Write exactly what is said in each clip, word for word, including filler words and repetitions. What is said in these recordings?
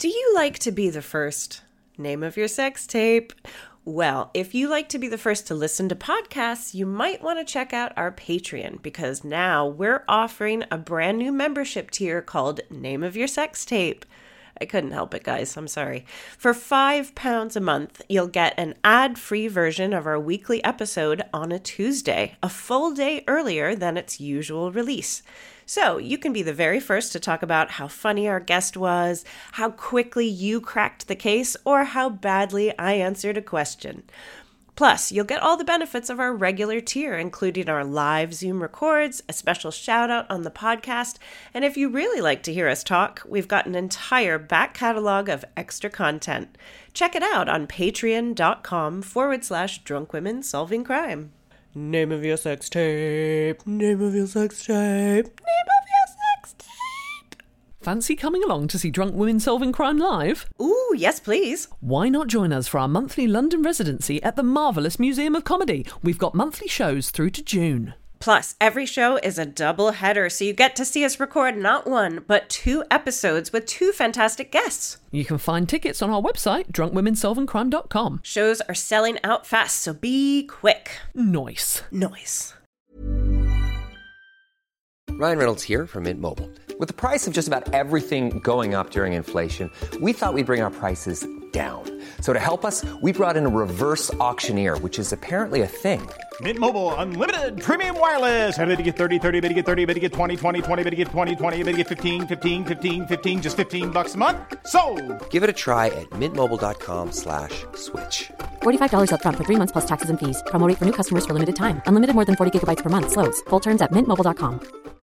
Do you like to be the first? Name of your sex tape. Well, if you like to be the first to listen to podcasts, you might want to check out our Patreon, because now we're offering a brand new membership tier called Name of Your Sex Tape. I couldn't help it, guys. I'm sorry. For five pounds a month, you'll get an ad-free version of our weekly episode on a Tuesday, a full day earlier than its usual release. So you can be the very first to talk about how funny our guest was, how quickly you cracked the case, or how badly I answered a question. Plus, you'll get all the benefits of our regular tier, including our live Zoom records, a special shout out on the podcast, and if you really like to hear us talk, we've got an entire back catalog of extra content. Check it out on patreon.com forward slash drunk women solving crime. Name of your sex tape. Name of your sex tape. Name of your sex tape. Fancy coming along to see Drunk Women Solving Crime live? Ooh, yes, please. Why not join us for our monthly London residency at the Marvellous Museum of Comedy? We've got monthly shows through to June. Plus, every show is a double header, so you get to see us record not one, but two episodes with two fantastic guests. You can find tickets on our website, drunk women solving crime dot com. Shows are selling out fast, so be quick. Nice. Nice. Ryan Reynolds here from Mint Mobile. With the price of just about everything going up during inflation, we thought we'd bring our prices down. So to help us, we brought in a reverse auctioneer, which is apparently a thing. Mint Mobile Unlimited Premium Wireless. How to get thirty, thirty, how to get thirty, how to get twenty, twenty, twenty, how to get twenty, twenty, how to get fifteen, fifteen, fifteen, fifteen, just fifteen bucks a month? Sold! Give it a try at mintmobile.com slash switch. forty-five dollars up front for three months plus taxes and fees. Promo rate for new customers for limited time. Unlimited more than forty gigabytes per month. Slows full terms at mint mobile dot com.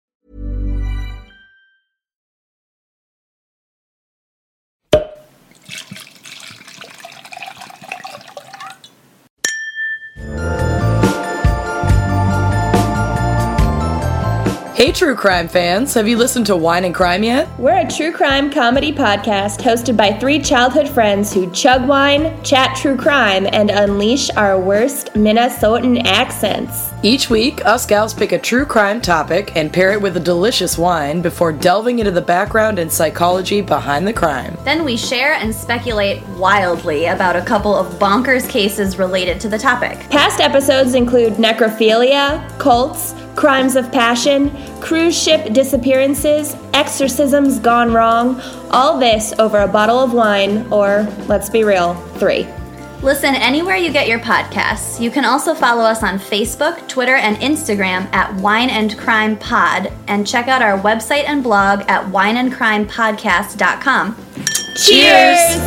Hey true crime fans, have you listened to Wine and Crime yet? We're a true crime comedy podcast hosted by three childhood friends who chug wine, chat true crime, and unleash our worst Minnesotan accents. Each week, us gals pick a true crime topic and pair it with a delicious wine before delving into the background and psychology behind the crime. Then we share and speculate wildly about a couple of bonkers cases related to the topic. Past episodes include necrophilia, cults, crimes of passion, cruise ship disappearances, exorcisms gone wrong, all this over a bottle of wine, or, let's be real, three. Listen anywhere you get your podcasts. You can also follow us on Facebook, Twitter, and Instagram at Wine and Crime Pod, and check out our website and blog at wine and crime podcast dot com. Cheers!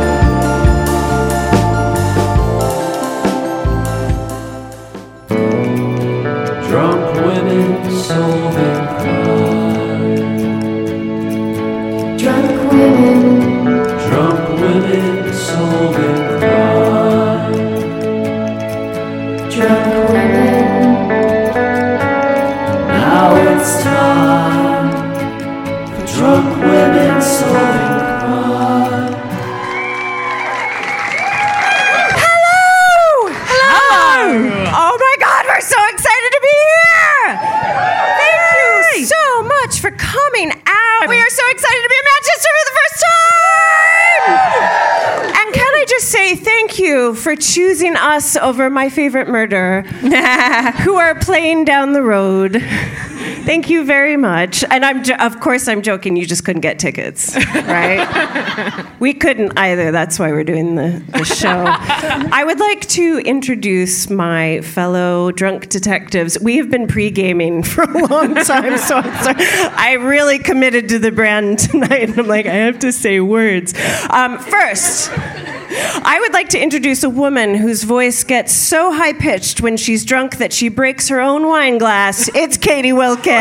Drunk women solving crime. Drunk women. Drunk women solving crime. Drunk women. Now it's time for drunk women solving crime. Hello! Hello! Oh my God, we're so excited to be here! Thank you so much for coming out. We are so excited to be in Manchester for the first time! And can I just say thank you for choosing us over my favorite murder, who are playing down the road. Thank you very much. And I'm, jo- of course, I'm joking. You just couldn't get tickets, right? We couldn't either. That's why we're doing the, the show. I would like to introduce my fellow drunk detectives. We have been pre-gaming for a long time, so I'm sorry. I really committed to the brand tonight. I'm like, I have to say words. Um, first, I would like to introduce a woman whose voice gets so high-pitched when she's drunk that she breaks her own wine glass. It's Katie Wilkins.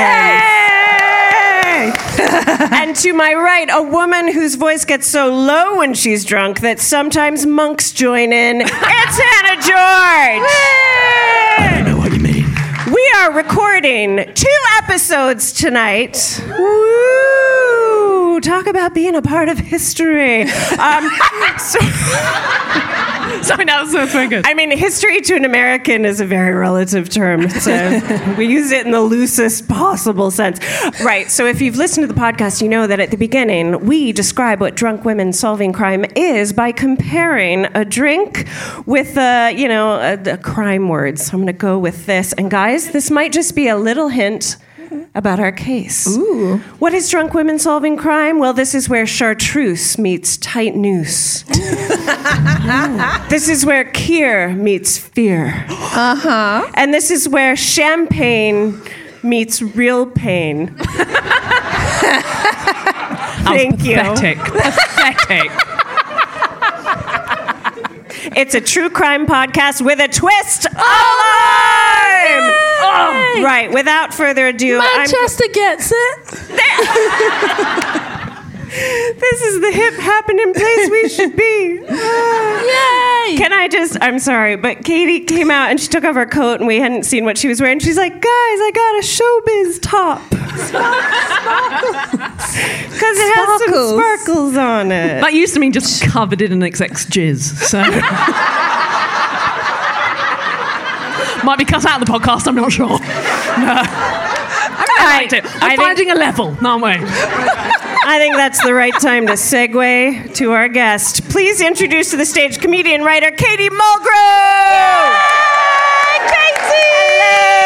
And to my right, a woman whose voice gets so low when she's drunk that sometimes monks join in. It's Hannah George. I don't know what you mean. We are recording two episodes tonight. Woo! Woo! Talk about being a part of history. Um, so, Sorry, that was, that's very good. I mean, history to an American is a very relative term. So we use it in the loosest possible sense. Right. So if you've listened to the podcast, you know that at the beginning, we describe what Drunk Women Solving Crime is by comparing a drink with, uh, you know, a, a crime word. So I'm going to go with this. And guys, this might just be a little hint about our case. Ooh. What is Drunk Women Solving Crime? Well, this is where chartreuse meets tight noose. This is where Kier meets fear. Uh-huh. And this is where champagne meets real pain. Thank you. Pathetic. Pathetic. It's a true crime podcast with a twist. Alarm! Oh, right, without further ado, Manchester I'm... gets it. This is the hip happening place we should be. Yay! Can I just, I'm sorry, but Katie came out and she took off her coat and we hadn't seen what she was wearing. She's like, guys, I got a showbiz top. Because it has some sparkles on it. That used to mean just covered in an X X jizz, so... Might be cut out of the podcast, I'm not sure. No. I liked it. We're I finding think, a level, aren't we? I think that's the right time to segue to our guest. Please introduce to the stage comedian writer Katie Mulgrew. Yay, Katie!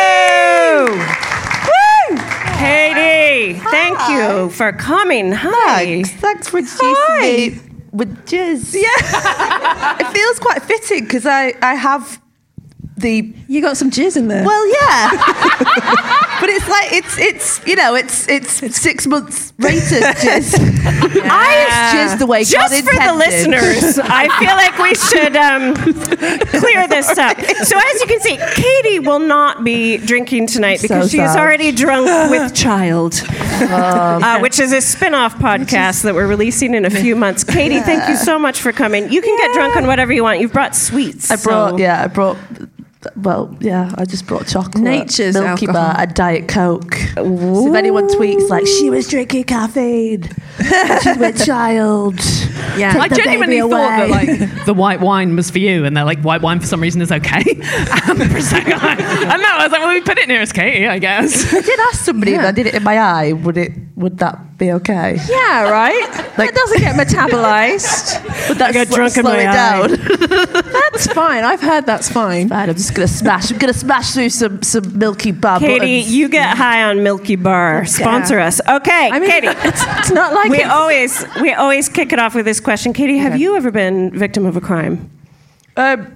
Hello. Woo! Katie, thank Hi. you for coming. Hi. Thanks, Thanks for introducing me with jizz. Yeah. It feels quite fitting because I, I have the... You got some jizz in there. Well, yeah. But it's like, it's, it's you know, it's it's six months rated jizz. Yeah. I jizz the way Just God for intended. the listeners, I feel like we should um, clear this up. So as you can see, Katie will not be drinking tonight because so she is sad. already drunk with Child, Oh, okay. uh, which is a spin-off podcast that we're releasing in a few months. Katie, Yeah. thank you so much for coming. You can yeah. get drunk on whatever you want. You've brought sweets. I brought, so. yeah, I brought... Well, yeah, I just brought chocolate, Nature's Milky alcohol. Bar, and Diet Coke. Ooh. So if anyone tweets like, she was drinking caffeine, she's with Child. Yeah, I genuinely thought that like the white wine was for you, and they're like, white wine for some reason is okay. And the Prosecco, I don't know. I was like, well, we put it nearest Katie, I guess. I did ask somebody Yeah. if I did it in my eye, would it? Would that be okay? Yeah, right? Like- That doesn't get metabolized. Would that get sl- drunk in slow my it eye. down? That's fine. I've heard that's fine. Fine, I'm just gonna smash. I'm gonna smash through some some Milky Bar Katie, buttons. you get high on Milky Bar. Sponsor us. Okay, I mean, Katie. it's, it's not like we it's, always we always kick it off with this question. Katie, have you ever been victim of a crime? Um,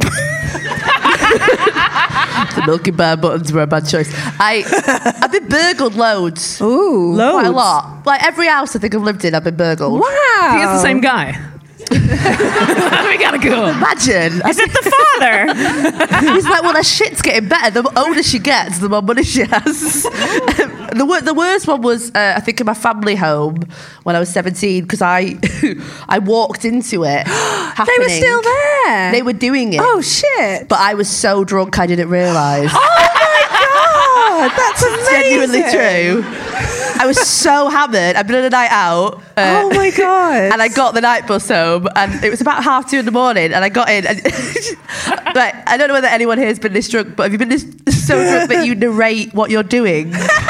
the Milky Bar buttons were a bad choice. I, I've been burgled loads. Ooh, Loads? Quite a lot. Like every house I think I've lived in, I've been burgled. wow. I think it's the same guy. We gotta go. Imagine. Is it the father? He's like, well, her shit's getting better. The older she gets, the more money she has. the, wor- the worst one was, uh, I think, in my family home when I was seventeen, because I I walked into it. They were happening. still there. They were doing it. Oh, shit. But I was so drunk I didn't realise. Oh, my God. That's amazing. Genuinely true. I was so hammered. I'd been on a night out. Uh, Oh, my God. And I got the night bus home, and it was about half two in the morning, and I got in. And like, I don't know whether anyone here has been this drunk, but have you been this so drunk that you narrate what you're doing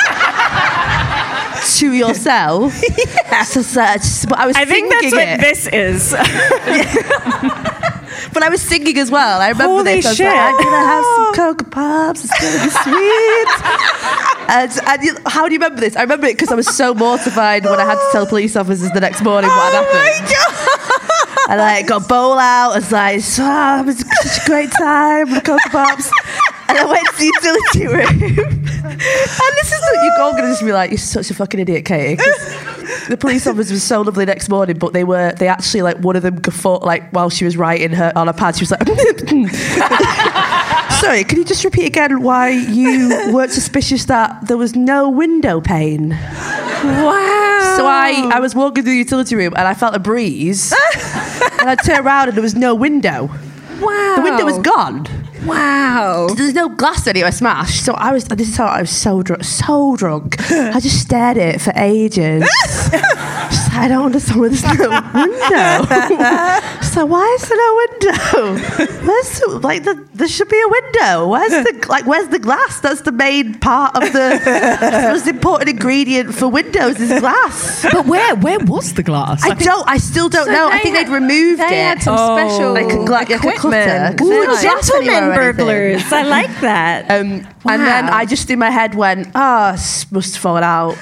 to yourself? Yes. So, so, but I was I think that's singing what it. this is. But I was singing as well. I remember Holy this. I was shit. like, I'm gonna have some Cocoa Pops. It's gonna be sweet. and and you, how do you remember this? I remember it because I was so mortified when I had to tell police officers the next morning what had happened. Oh, my God. And I like, got a bowl out. I was like, oh, it was such a great time with Cocoa Pops. And I went to the utility room. And this is what you're all going to just be like, you're such a fucking idiot, Katie. 'Cause the police officers were so lovely next morning, but they were, they actually, like, one of them guffawed, like, while she was writing her on her pad, she was like, sorry, can you just repeat again why you weren't suspicious that there was no window pane? Wow. So I, I was walking through the utility room and I felt a breeze. And I turned around and there was no window. Wow. The window was gone. Wow. There's no glass anywhere smashed. So I was, this is how I was so drunk, so drunk. I just stared at it for ages. I don't understand why there's no window. So why is there no window? Where's the, like the, there should be a window. Where's the like where's the glass? That's the main part of the, the most important ingredient for windows is glass. But where where was the glass? I don't. I still don't So know. I they think had- they'd removed they it. had some special like a, like, like a cutter. equipment. 'Cause Ooh, they don't glass anywhere Gentlemen or anything. burglars. I like that. Um, And then I just in my head went, oh, s- must have fallen out.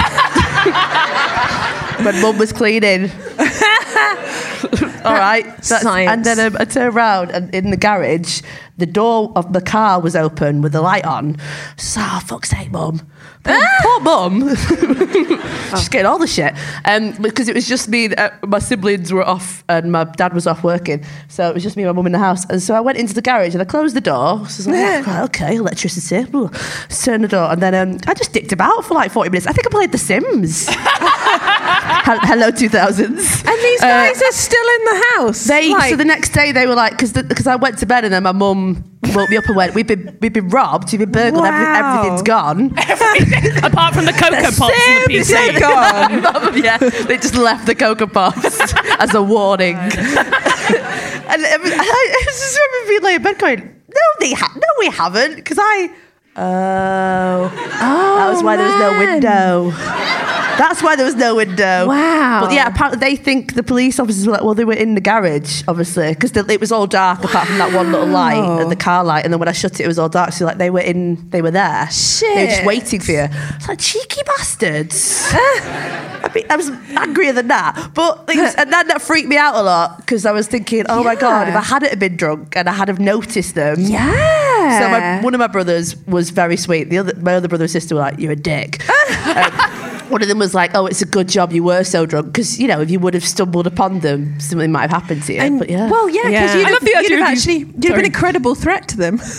When Mum was cleaning. All right. That's- Science. And then um, I turned around and in the garage, the door of the car was open with the light on. So, oh, fuck's sake, Mum. Poor, poor Mum. She's getting all the shit. Um, because it was just me, uh, my siblings were off and my dad was off working. So it was just me and my mum in the house. And so I went into the garage and I closed the door. So I was like, oh, okay, electricity. Ooh. Turn the door. And then um, I just dicked about for like forty minutes. I think I played The Sims. Hel- Hello two thousands. And these guys are still in the house. They Like- so the next day they were like because because I went to bed and then my mum woke me up and went we've been we've been robbed, we've been burgled, every, Wow. everything's gone. Apart from the cocoa pots and the P Sims C. are gone. Yeah, they just left the cocoa pots as a warning. and it was, I just remember being like in bed going, no, they ha- no, we haven't, because I. Oh, that was why there was no man. window. That's why there was no window. Wow. But yeah, apparently they think the police officers were like, well, they were in the garage, obviously, because it was all dark apart from that one little light, and the car light. And then when I shut it, it was all dark. So like they were in, they were there. Shit. They were just waiting for you. It's like cheeky bastards. I mean, I was angrier than that, but things, and then that freaked me out a lot because I was thinking, oh my god, if I hadn't have been drunk and I had have noticed them, Yeah. So my, one of my brothers was very sweet. The other, my other brother and sister were like, "You're a dick." um, one of them was like, "Oh, it's a good job you were so drunk because you know if you would have stumbled upon them, something might have happened to you." And, but yeah, Well, yeah, because Yeah. you'd, I have, love the you'd idea have of you- actually you'd have Sorry. been a credible threat to them.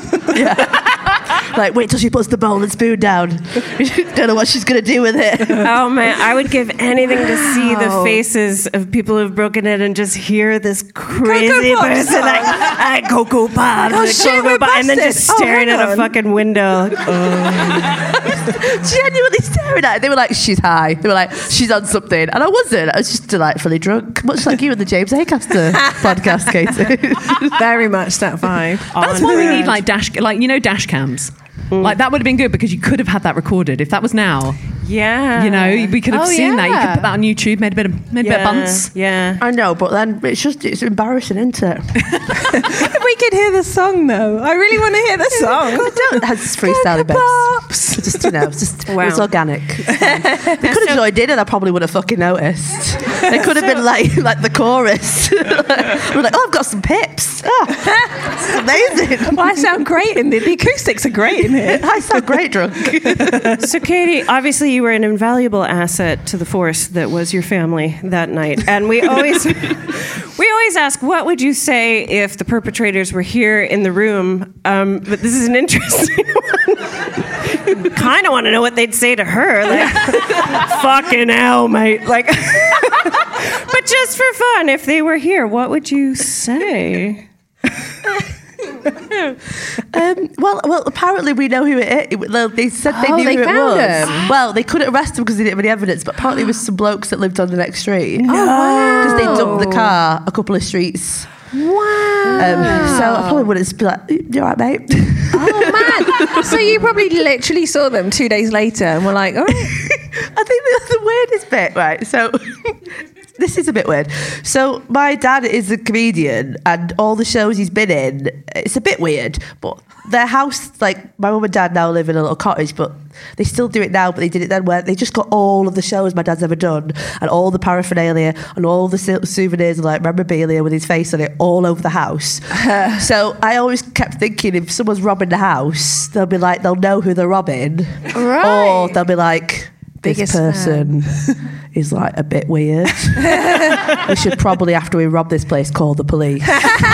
like wait till she puts the bowl and spoon down. Don't know what she's gonna do with it. Oh man, I would give anything to see the Wow. faces of people who've broken in and just hear this crazy Cocoa Pops person song. like, I Cocoa Pops, Oh, and shit, Cocoa we're Pops," and then busted. just Oh, staring hang at a on. fucking window. Like, Genuinely staring at it. They were like, she's high. They were like, she's on something. And I wasn't. I was just delightfully drunk. Much like you and the James Acaster podcast, Katie. Very much that vibe. That's why we need like dash, like you know, dash cams. Like that would have been good because you could have had that recorded. If that was now, yeah, you know, we could have Oh, seen that. You yeah. could put that on YouTube, made a bit of, made a bit of yeah, bunts. yeah. I know, but then it's just, it's embarrassing, isn't it? If we could hear the song though, I really want to hear the song. I don't, it's freestyling, Cocoa babes. Pops. Just, you know, it's just, Wow. it was organic. They could have joined in and I probably would have fucking noticed. They could have been like, like the chorus. We're like, oh, I've got some pips. Oh, this is amazing. Well, I sound great in the, the acoustics are great in here. I sound great drunk. So, Katie, obviously you were an invaluable asset to the force that was your family that night. And we always we always ask, what would you say if the perpetrators were here in the room? Um, but this is an interesting one. Kind of want to know what they'd say to her. Like, fucking hell, mate. Like, but just for fun, if they were here, what would you say? Um, well, well, apparently we know who it is. Well, they said they Oh, knew they who it found was. him. Well, they couldn't arrest him because they didn't have any evidence, but apparently it was some blokes that lived on the next street. Oh, wow. Because they dumped the car a couple of streets. Wow. Um, so I probably wouldn't just be like, "You all right, mate?" Oh man! So you probably literally saw them two days later and were like, "Oh, I think that's the weirdest bit, right? So this is a bit weird. So my dad is a comedian, and all the shows he's been in, it's a bit weird. But their house, like my mum and dad now live in a little cottage, but they still do it now. But they did it then where they just got all of the shows my dad's ever done, and all the paraphernalia, and all the sil- souvenirs, and like memorabilia with his face on it, all over the house. So I always kept thinking, if someone's robbing the house, they'll be like, they'll know who they're robbing, Right. or they'll be like, this Biggest person is like a bit weird. We should probably, after we rob this place, call the police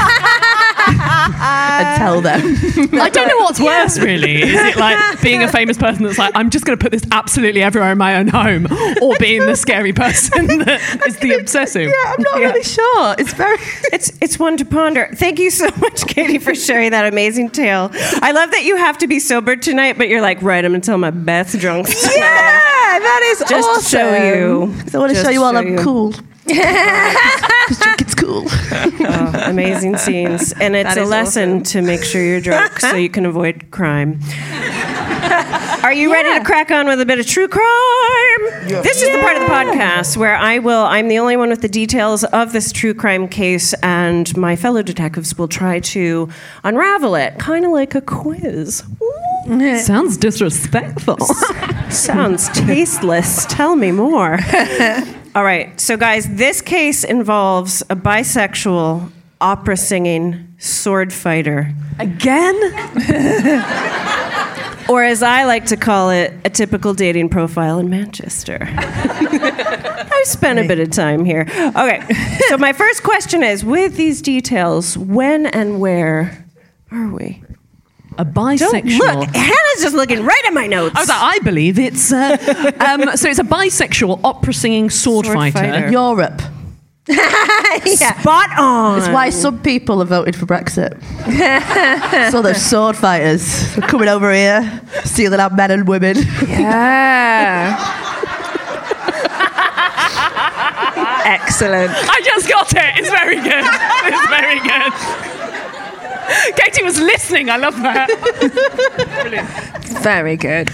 and tell them. I don't know what's worse, really. Is it like being a famous person that's like, I'm just going to put this absolutely everywhere in my own home, or being the scary person that is the obsessive? Yeah, I'm not Yeah. really sure. It's very. It's it's one to ponder. Thank you so much, Katie, for sharing that amazing tale. I love that you have to be sober tonight, but you're like, right, I'm gonna tell my best drunk story. yeah!" that is Just awesome. to show you. I want to Just show you all show I'm you. cool. Because drinking cool. Oh, amazing scenes. And it's That a is lesson awesome. to make sure you're drunk so you can avoid crime. Are you ready to crack on with a bit of true crime? This is the part of the podcast where I will, I'm the only one with the details of this true crime case, and my fellow detectives will try to unravel it, kind of like a quiz. Sounds disrespectful. Sounds tasteless. Tell me more. All right. So, guys, this case involves a bisexual, opera singing sword fighter. Again? Or as I like to call it, a typical dating profile in Manchester. I've spent a bit of time here. Okay. So, my first question is, with these details, when and where are we? A Don't bisexual. look. Hannah's just looking right at my notes. I was like, I believe it's. Uh, um, so it's a bisexual opera singing sword, Sword fighter. fighter. Europe. Yeah. Spot on. It's why some people have voted for Brexit. So they're sword fighters. They're coming over here, stealing our men and women. Yeah. Excellent. I just got it. It's very good. It's very good. Katie was listening. I love that. Brilliant. Very good.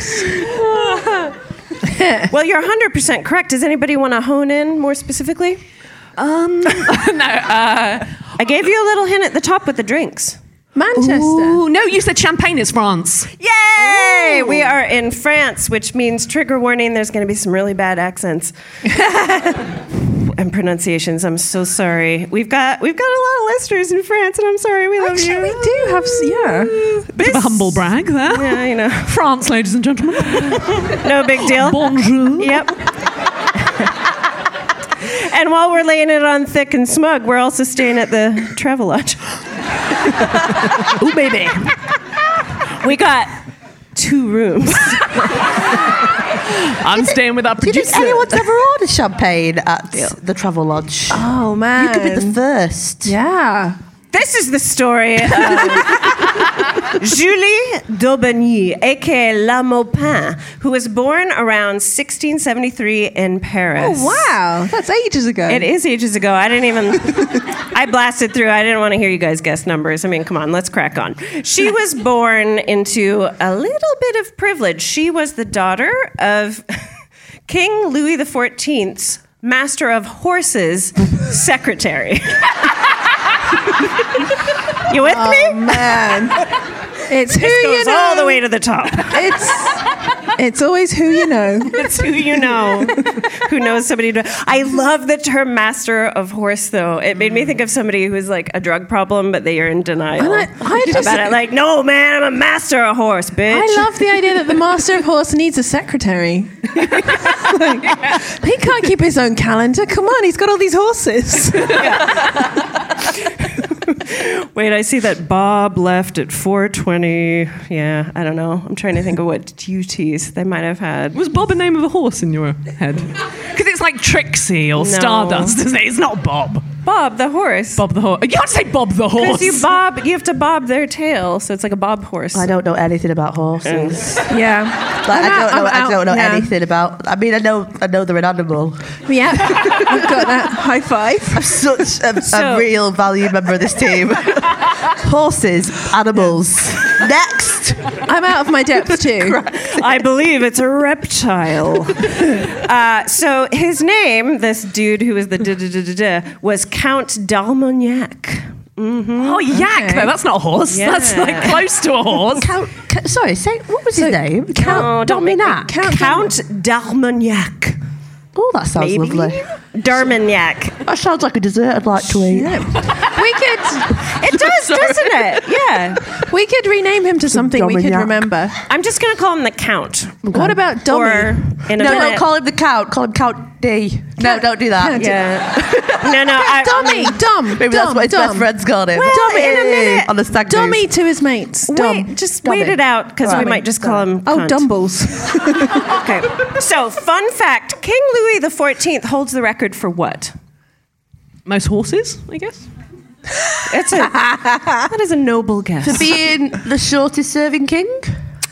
Well, you're one hundred percent correct. Does anybody want to hone in more specifically? Um, no. Uh, I gave you a little hint at the top with the drinks. Manchester. ooh, no, you said champagne is France. Yay! We are in France, which means trigger warning. There's going to be some really bad accents and pronunciations. I'm so sorry. We've got we've got a lot of listeners in France, and I'm sorry. We love Actually, you. we do have, s- yeah. Bit of a humble brag there. Yeah, you know. France, ladies and gentlemen. No big deal. Bonjour. Yep. And while we're laying it on thick and smug, we're also staying at the Travelodge. Ooh, baby. We got two rooms. I'm staying with our Do you think producer. anyone's ever ordered champagne at the Travel Lodge? Oh, man. You could be the first. Yeah. This is the story of Julie d'Aubigny, a k a La Maupin, who was born around sixteen seventy-three in Paris. Oh, wow. That's ages ago. It is ages ago. I didn't even... I blasted through. I didn't want to hear you guys guess numbers. I mean, come on, let's crack on. She was born into a little bit of privilege. She was the daughter of King Louis the fourteenth's Master of Horses secretary. You with oh, me? Man. It's who This you goes know. all the way to the top. It's it's always who you know. It's who you know. Who knows somebody. To, I love the term master of horse, though. It made me think of somebody who's like a drug problem, but they are in denial And I, I just, about it. Like, no, man, I'm a master of horse, bitch. I love the idea that the master of horse needs a secretary. Like, he can't keep his own calendar. Come on, he's got all these horses. Wait, I see that Bob left at four twenty. Yeah, I don't know. I'm trying to think of what duties they might have had. Was Bob a name of a horse in your head? Because it's like Trixie or No. Stardust, isn't it? It's not Bob. Bob the horse. Bob the horse. You can't say Bob the horse. Because you bob, you have to bob their tail, so it's like a bob horse. I don't know anything about horses. Yeah. Like, I don't know. I'm I don't know out, yeah. anything about. I mean, I know. I know they're an animal. Yeah. I've got that. High five. I'm such a, So- a real valued member of this team. Horses, animals. Next. I'm out of my depth too. I believe it's a reptile. Uh, so his name, this dude who was the da da da da da, was Count d'Armagnac. Oh, yak, Okay. though. That's not a horse. Yeah. That's like close to a horse. Count. ca- sorry. Say what was his name? Count Oh, don't make me- Dominac. Count, Count d'Armagnac. Oh, that sounds Maybe? lovely. D'Armagnac. That sounds like a dessert I'd like to eat. We could It does, doesn't it? Yeah. we could rename him to something we could Dominic. remember. I'm just going to call him the Count. What about Dommy? Or in a No, no, minute. call him the Count. Call him Count D. No, don't do that. Yeah. No, no. I, Dommy, Dom, Maybe that's Dom, what his Dom. best friends called him. Well, in a minute. On the stag do. Dommy to his mates. Dom. Wait, just Dommy. wait it out, because we Dommy. might just call him Oh, Cunt. Dumbles. Okay. So, fun fact, King Louis the fourteenth holds the record for what? Most horses, I guess. It's a, that is a noble guess. For being the shortest serving king.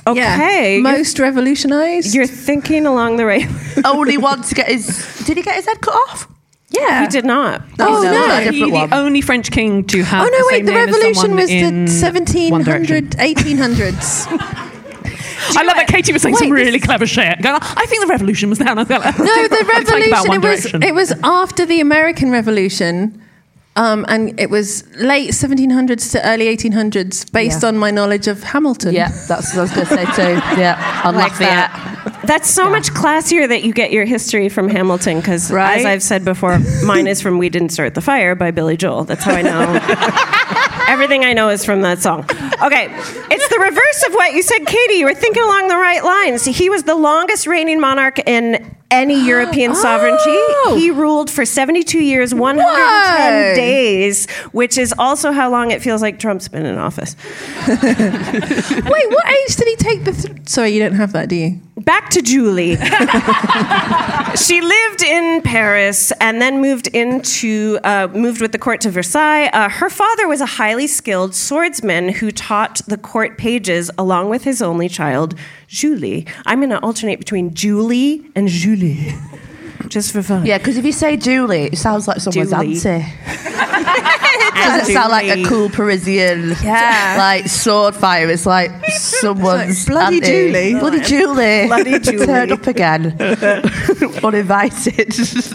Okay. Yeah. Most revolutionized. You're thinking along the right. Only one to get his. Did he get his head cut off? Yeah. He did not. Oh, no, no. that's a He, different one. the only French king to have Oh, no, the wait. same The name as revolution someone was in the seventeen One Direction. hundred, eighteen hundreds. I love that Katie was saying Wait, some really this- clever shit. Going, I think the revolution was down. I was like, No, the Talk about revolution, One it was, Direction. it was after the American Revolution. Um, and it was late seventeen hundreds to early eighteen hundreds based Yeah. on my knowledge of Hamilton. Yeah, that's what I was going to say too. Yeah, on Like Lafayette. that. That's so much classier that you get your history from Hamilton because, Right? as I've said before, mine is from "We Didn't Start the Fire" by Billy Joel. That's how I know. Everything I know is from that song. Okay, it's the reverse of what you said, Katie. You were thinking along the right lines. He was the longest reigning monarch in any European sovereignty. He ruled for seventy-two years, one hundred ten Whoa. days, which is also how long it feels like Trump's been in office. Wait, what age did he take the... Th- Sorry, you don't have that, do you? Back to Julie. She lived in Paris and then moved into uh, moved with the court to Versailles. Uh, her father was a highly skilled swordsman who taught the court pages along with his only child, Julie. I'm going to alternate between Julie and Julie, just for fun. Yeah, because if you say Julie, it sounds like someone's Julie. auntie. It doesn't sound like a cool Parisian, Yeah. like sword fighter. It's like someone's It's like bloody auntie. Julie. bloody Julie, Bloody Julie. turned up again, uninvited.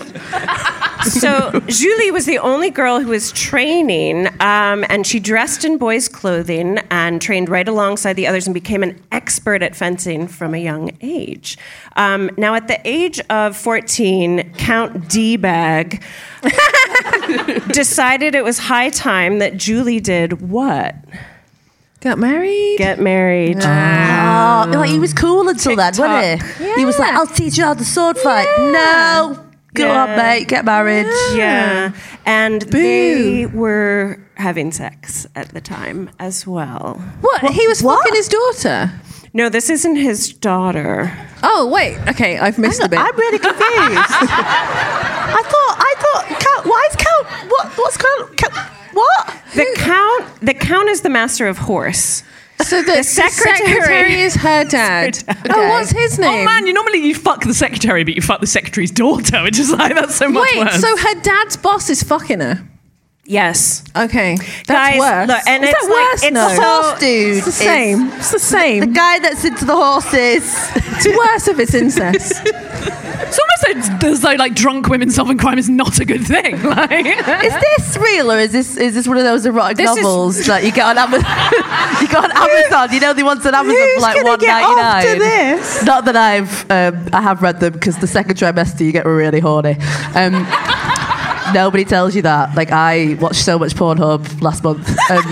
So Julie was the only girl who was training, um, and she dressed in boys' clothing and trained right alongside the others and became an expert at fencing from a young age. Um, now, at the age of fourteen, Count D-Bag decided it was high time that Julie did what? Got married? Get married. Oh, like he was cool until then, wasn't he? He was like, "I'll teach you how to sword fight." No, go Yeah. on, mate, get married. Yeah. And they were having sex at the time as well. What? He was what? fucking his daughter? No, this isn't his daughter. Oh, wait. Okay, I've missed a bit. I'm really confused. I thought, I thought, count, why is count? What? What's count? count what? The count, the count is the master of horse. So the, the secretary, secretary- is her dad. Oh, what's his name? Oh man, you normally you fuck the secretary, but you fuck the secretary's daughter, which is like that's so much Wait, worse. so her dad's boss is fucking her? Yes. Okay. That's Guys, worse. look, and is it's that like- worse? it's no. so- Horse dude. It's the is same. It's the same. The guy that's into the horses. It's worse if it's incest. It's almost as though like drunk women solving crime is not a good thing. Like, Is this real or is this is this one of those erotic This is- novels that you get on Amazon? You got on Amazon. You know the ones on Amazon Who's for like gonna one get ninety nine. after this? Not that I've um, I have read them because the second trimester you get really horny. Um, nobody tells you that. Like I watched so much Pornhub last month. Um,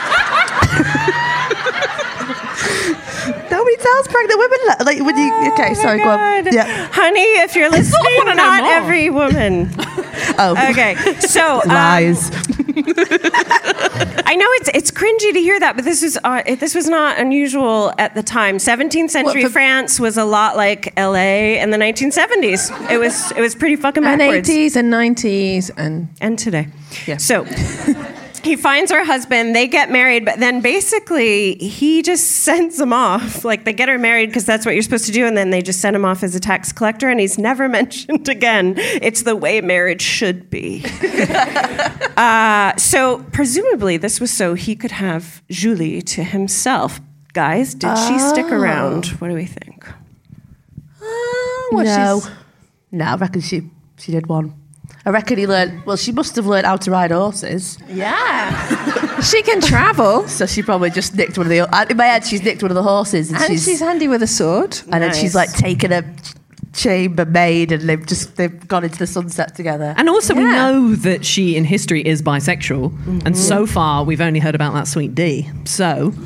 Nobody tells pregnant women that. Like when you okay, sorry, go on. Yeah. Honey, if you're listening, wanna know not more. every woman. Oh. Okay, so um, Lies. I know it's it's cringy to hear that, but this is uh, it, this was not unusual at the time. seventeenth century What, for- France was a lot like L A in the nineteen seventies. It was it was pretty fucking And backwards. eighties and nineties and And today. Yeah. So he finds her husband, they get married, but then basically he just sends them off. Like they get her married because that's what you're supposed to do, and then they just send him off as a tax collector, and he's never mentioned again. It's the way marriage should be. uh, so presumably this was so he could have Julie to himself. Guys, did she stick around? What do we think? what no. she's- No, I reckon she she did one. I reckon he learned. Well, she must have learned how to ride horses. Yeah. She can travel. So she probably just nicked one of the. In my head, she's nicked one of the horses, and, And she's, she's handy with a sword. and then she's like taken a chambermaid, and they've just they've gone into the sunset together. and also we Yeah. know that she in history is bisexual, and so far we've only heard about that sweet D. So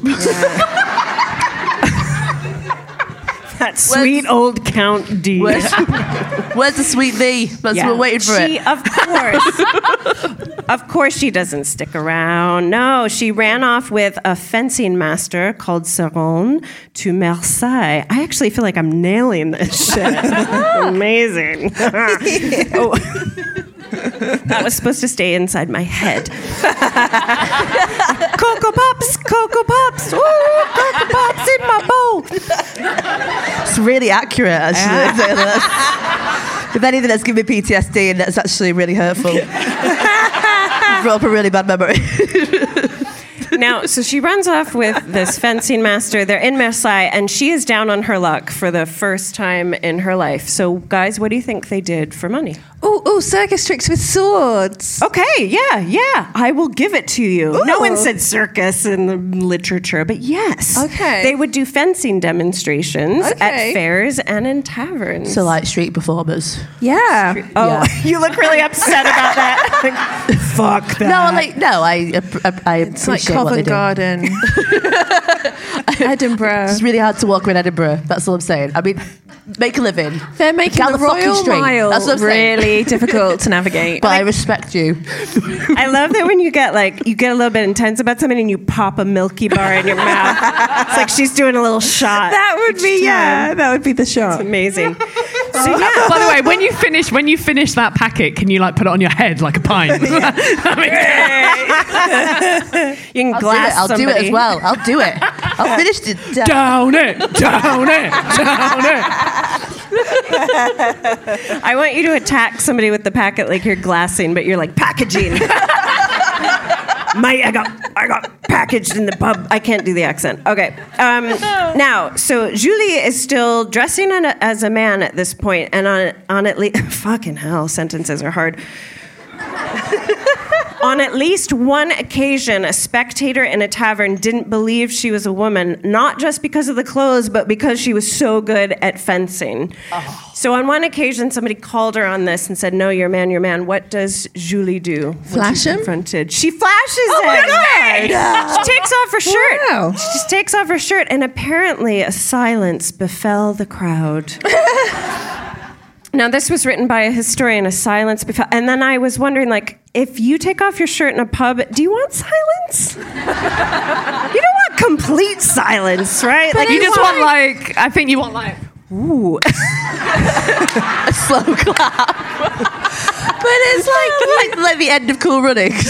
That sweet old Count D. Where's, where's the sweet V? That's Yeah. we're waiting for she, it. Of course. Of course she doesn't stick around. No, she ran off with a fencing master called Saron to Marseille. I actually feel like I'm nailing this shit. Amazing. Oh. That was supposed to stay inside my head. Cocoa Pops, Cocoa Pops, ooh, Cocoa Pops in my bowl. It's really accurate, actually. Yeah. If anything, that's given me P T S D, and that's actually really hurtful. Brought up a really bad memory. Now, so she runs off with this fencing master. They're in Marseille, and she is down on her luck for the first time in her life. So, guys, what do you think they did for money? Oh, oh, circus tricks with swords. Okay, yeah, yeah. I will give it to you. Ooh. No one said circus in the literature, but yes. Okay. They would do fencing demonstrations Okay. at fairs and in taverns. So, like, street performers. Yeah. Oh, Yeah. you look really upset about that. Like, fuck that. No, like, no, I, I, I It's like appreciate what they Covent do. Garden. Edinburgh. It's really hard to walk around Edinburgh. That's all I'm saying. I mean, make a living. They're making Down the the fucking Royal street. Mile That's what I'm saying. really difficult to navigate. But I respect you. I love that when you get like you get a little bit intense about something and you pop a Milky Bar in your mouth. It's like she's doing a little shot. That would each be time. yeah. That would be the shot. Amazing. So yeah. By the way, when you finish when you finish that packet, can you like put it on your head like a pint? You can I'll glass do it. I'll somebody. do it as well. I'll do it. I'll finish it. Down it, down it, down it. I want you to attack somebody with the packet like you're glassing, but you're like packaging. My, I got, I got packaged in the pub. I can't do the accent. Okay. Um, now, so Julie is still dressing on a, as a man at this point, and on on at least fucking hell, sentences are hard. On at least one occasion, a spectator in a tavern didn't believe she was a woman, not just because of the clothes, but because she was so good at fencing. Oh. So on one occasion, somebody called her on this and said, "No, you're a man, you're a man." What does Julie do? Flash him? Confronted? She flashes Oh him. my God. She takes off her shirt. Wow. She just takes off her shirt, and apparently a silence befell the crowd. Now, this was written by a historian, a silence befell. And then I was wondering, like, if you take off your shirt in a pub, do you want silence? You don't want complete silence, right? Like you just want like, I think you want like, ooh. A slow clap. But it's like, like, like the end of Cool Runnings.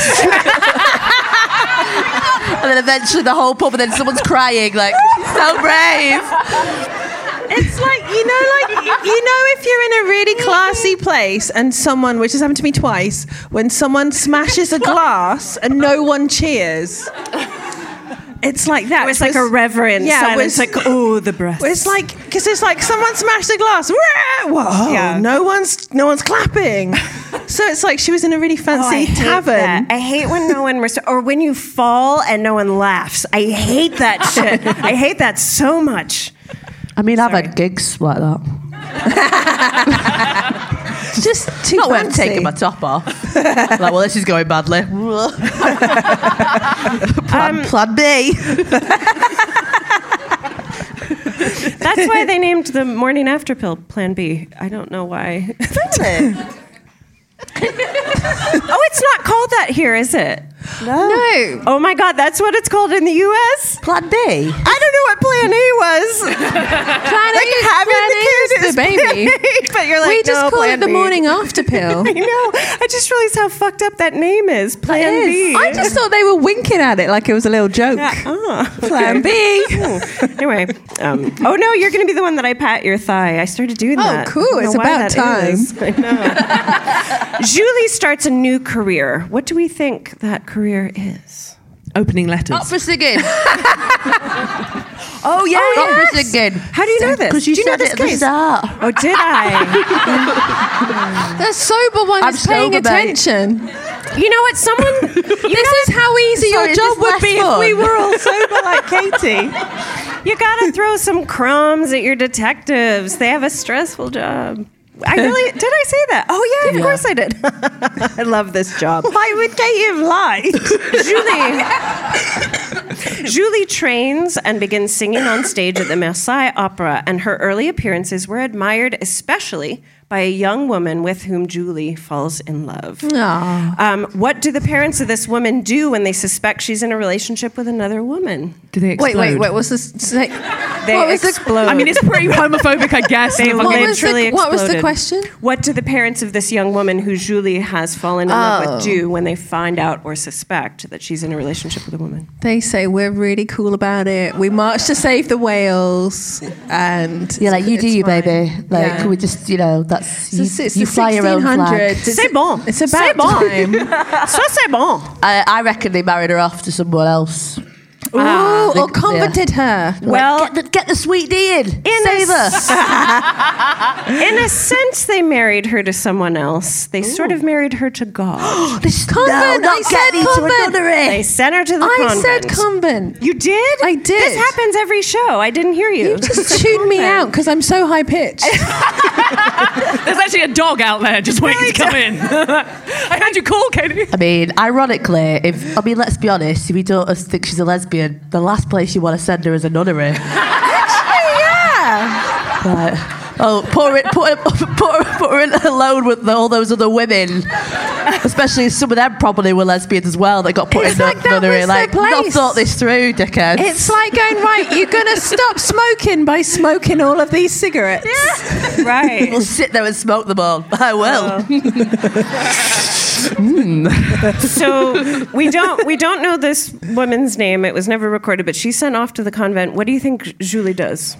And then eventually the whole pub, and then someone's crying, like, she's so brave. It's like, you know, like, you know, if you're in a really classy place and someone, which has happened to me twice, when someone smashes a glass and no one cheers. It's like that. It's like a reverent yeah, silence, it's like, oh, the breath. It's like, because it's like someone smashed a glass. Whoa, Yeah. no one's, no one's clapping. So it's like she was in a really Oh, fancy I hate tavern. that. I hate when no one res- or when you fall and no one laughs. I hate that shit. I hate that so much. I mean, I've Sorry. had gigs like that. It's just too Not when I'm fancy. taking my top off. Like, well, this is going badly. plan, Um, plan B. That's why they named the morning after pill Plan B. I don't know why. Oh, it's not called that here, is it? No. Oh my God, that's what it's called in the U S? Plan B. I don't know what Plan A was. Plan Like A, having Plan the A kid is is the baby. Plan A, but you're like, we just no, call Plan it the B. morning after pill. I know. I just realized how fucked up that name is. Plan B. I just thought they were winking at it like it was a little joke. Oh, Plan B. Anyway, um, oh no, you're going to be the one that I pat your thigh. I started doing Oh, that. cool. I don't It's know why about that time. is. I know. Julie starts a new career. What do we think that career is? Opening letters. Opera singing. Oh yeah, Opera yes. singing. How do you know this? Because you do you know said this it at the case? start. Oh, did I? The sober one I'm is paying sober, mate. attention. You know what? Someone. You This know is how easy Sorry, your is job this would less be if fun? we were all sober like Katie. You gotta throw some crumbs at your detectives. They have a stressful job. I really did. I say that? Oh yeah, of Yeah. course I did. I love this job. Why would Katie have lied? Julie. Julie trains and begins singing on stage at the Marseille Opera, and her early appearances were admired, especially by a young woman with whom Julie falls in love. Aww. Um, what do the parents of this woman do when they suspect she's in a relationship with another woman? Do they explode? Wait, wait, wait. What's this? Say, They what was explode. The, I mean, it's pretty homophobic, I guess. They what, was literally the, what was the exploded. question? What do the parents of this young woman who Julie has fallen in love Oh. with do when they find out or suspect that she's in a relationship with a woman? They say we're really cool about it. We march to save the whales, and Yeah, like you do it's you, fine. baby. Like Yeah. we just, you know, that's you, It's, it's you the fly your own flag. sixteen hundreds. It's, C'est bon. It's about C'est bon. time. Ça c'est bon. I, I reckon they married her off to someone else. Ooh, Ah, or converted her. Well, Like, get, the, get the sweet D in. In Save a, her. in a sense, they married her to someone else. They sort of married her to God. This Convent, no, I not said get me to convent. another They it. sent her to the I convent. said convent. You did? I did. This happens every show. I didn't hear you. You just tuned me out because I'm so high pitched. There's actually a dog out there just waiting to come in. I heard you call, Katie. I mean, ironically, if I mean, let's be honest, if you don't think she's a lesbian, the last place you want to send her is a nunnery. yeah. Right. Oh, put her, in, put, her, put, her, put her in alone with the, all those other women. Especially some of them probably were lesbians as well that got put It's in the like that nunnery. was Like, their not place. thought this through, dickheads. It's like going, right, you're going to stop smoking by smoking all of these cigarettes. Yeah. Right. We'll sit there and smoke them all. I will. So we don't we don't know this woman's name. It was never recorded, but she's sent off to the convent. What do you think Julie does?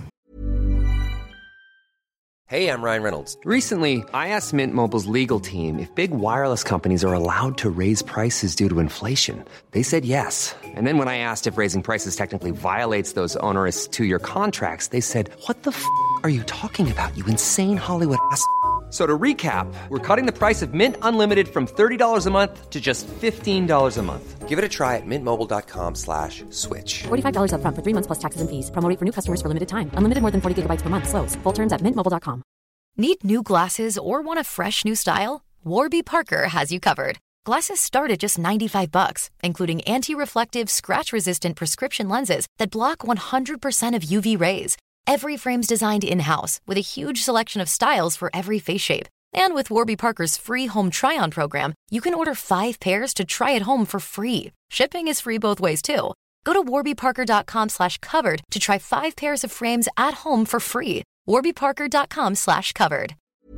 Hey, I'm Ryan Reynolds. Recently, I asked Mint Mobile's legal team if big wireless companies are allowed to raise prices due to inflation. They said yes. And then when I asked if raising prices technically violates those onerous two-year contracts, they said, "What the f*** are you talking about, you insane Hollywood ass?" So to recap, we're cutting the price of Mint Unlimited from thirty dollars a month to just fifteen dollars a month. Give it a try at mintmobile.com slash switch. forty-five dollars up front for three months plus taxes and fees. Promo rate for new customers for limited time. Unlimited more than forty gigabytes per month. Slows full terms at mint mobile dot com. Need new glasses or want a fresh new style? Warby Parker has you covered. Glasses start at just ninety-five bucks, including anti-reflective, scratch-resistant prescription lenses that block one hundred percent of U V rays. Every frame's designed in-house with a huge selection of styles for every face shape. And with Warby Parker's free home try-on program, you can order five pairs to try at home for free. Shipping is free both ways, too. Go to warbyparker.com slash covered to try five pairs of frames at home for free. warbyparker.com slash covered.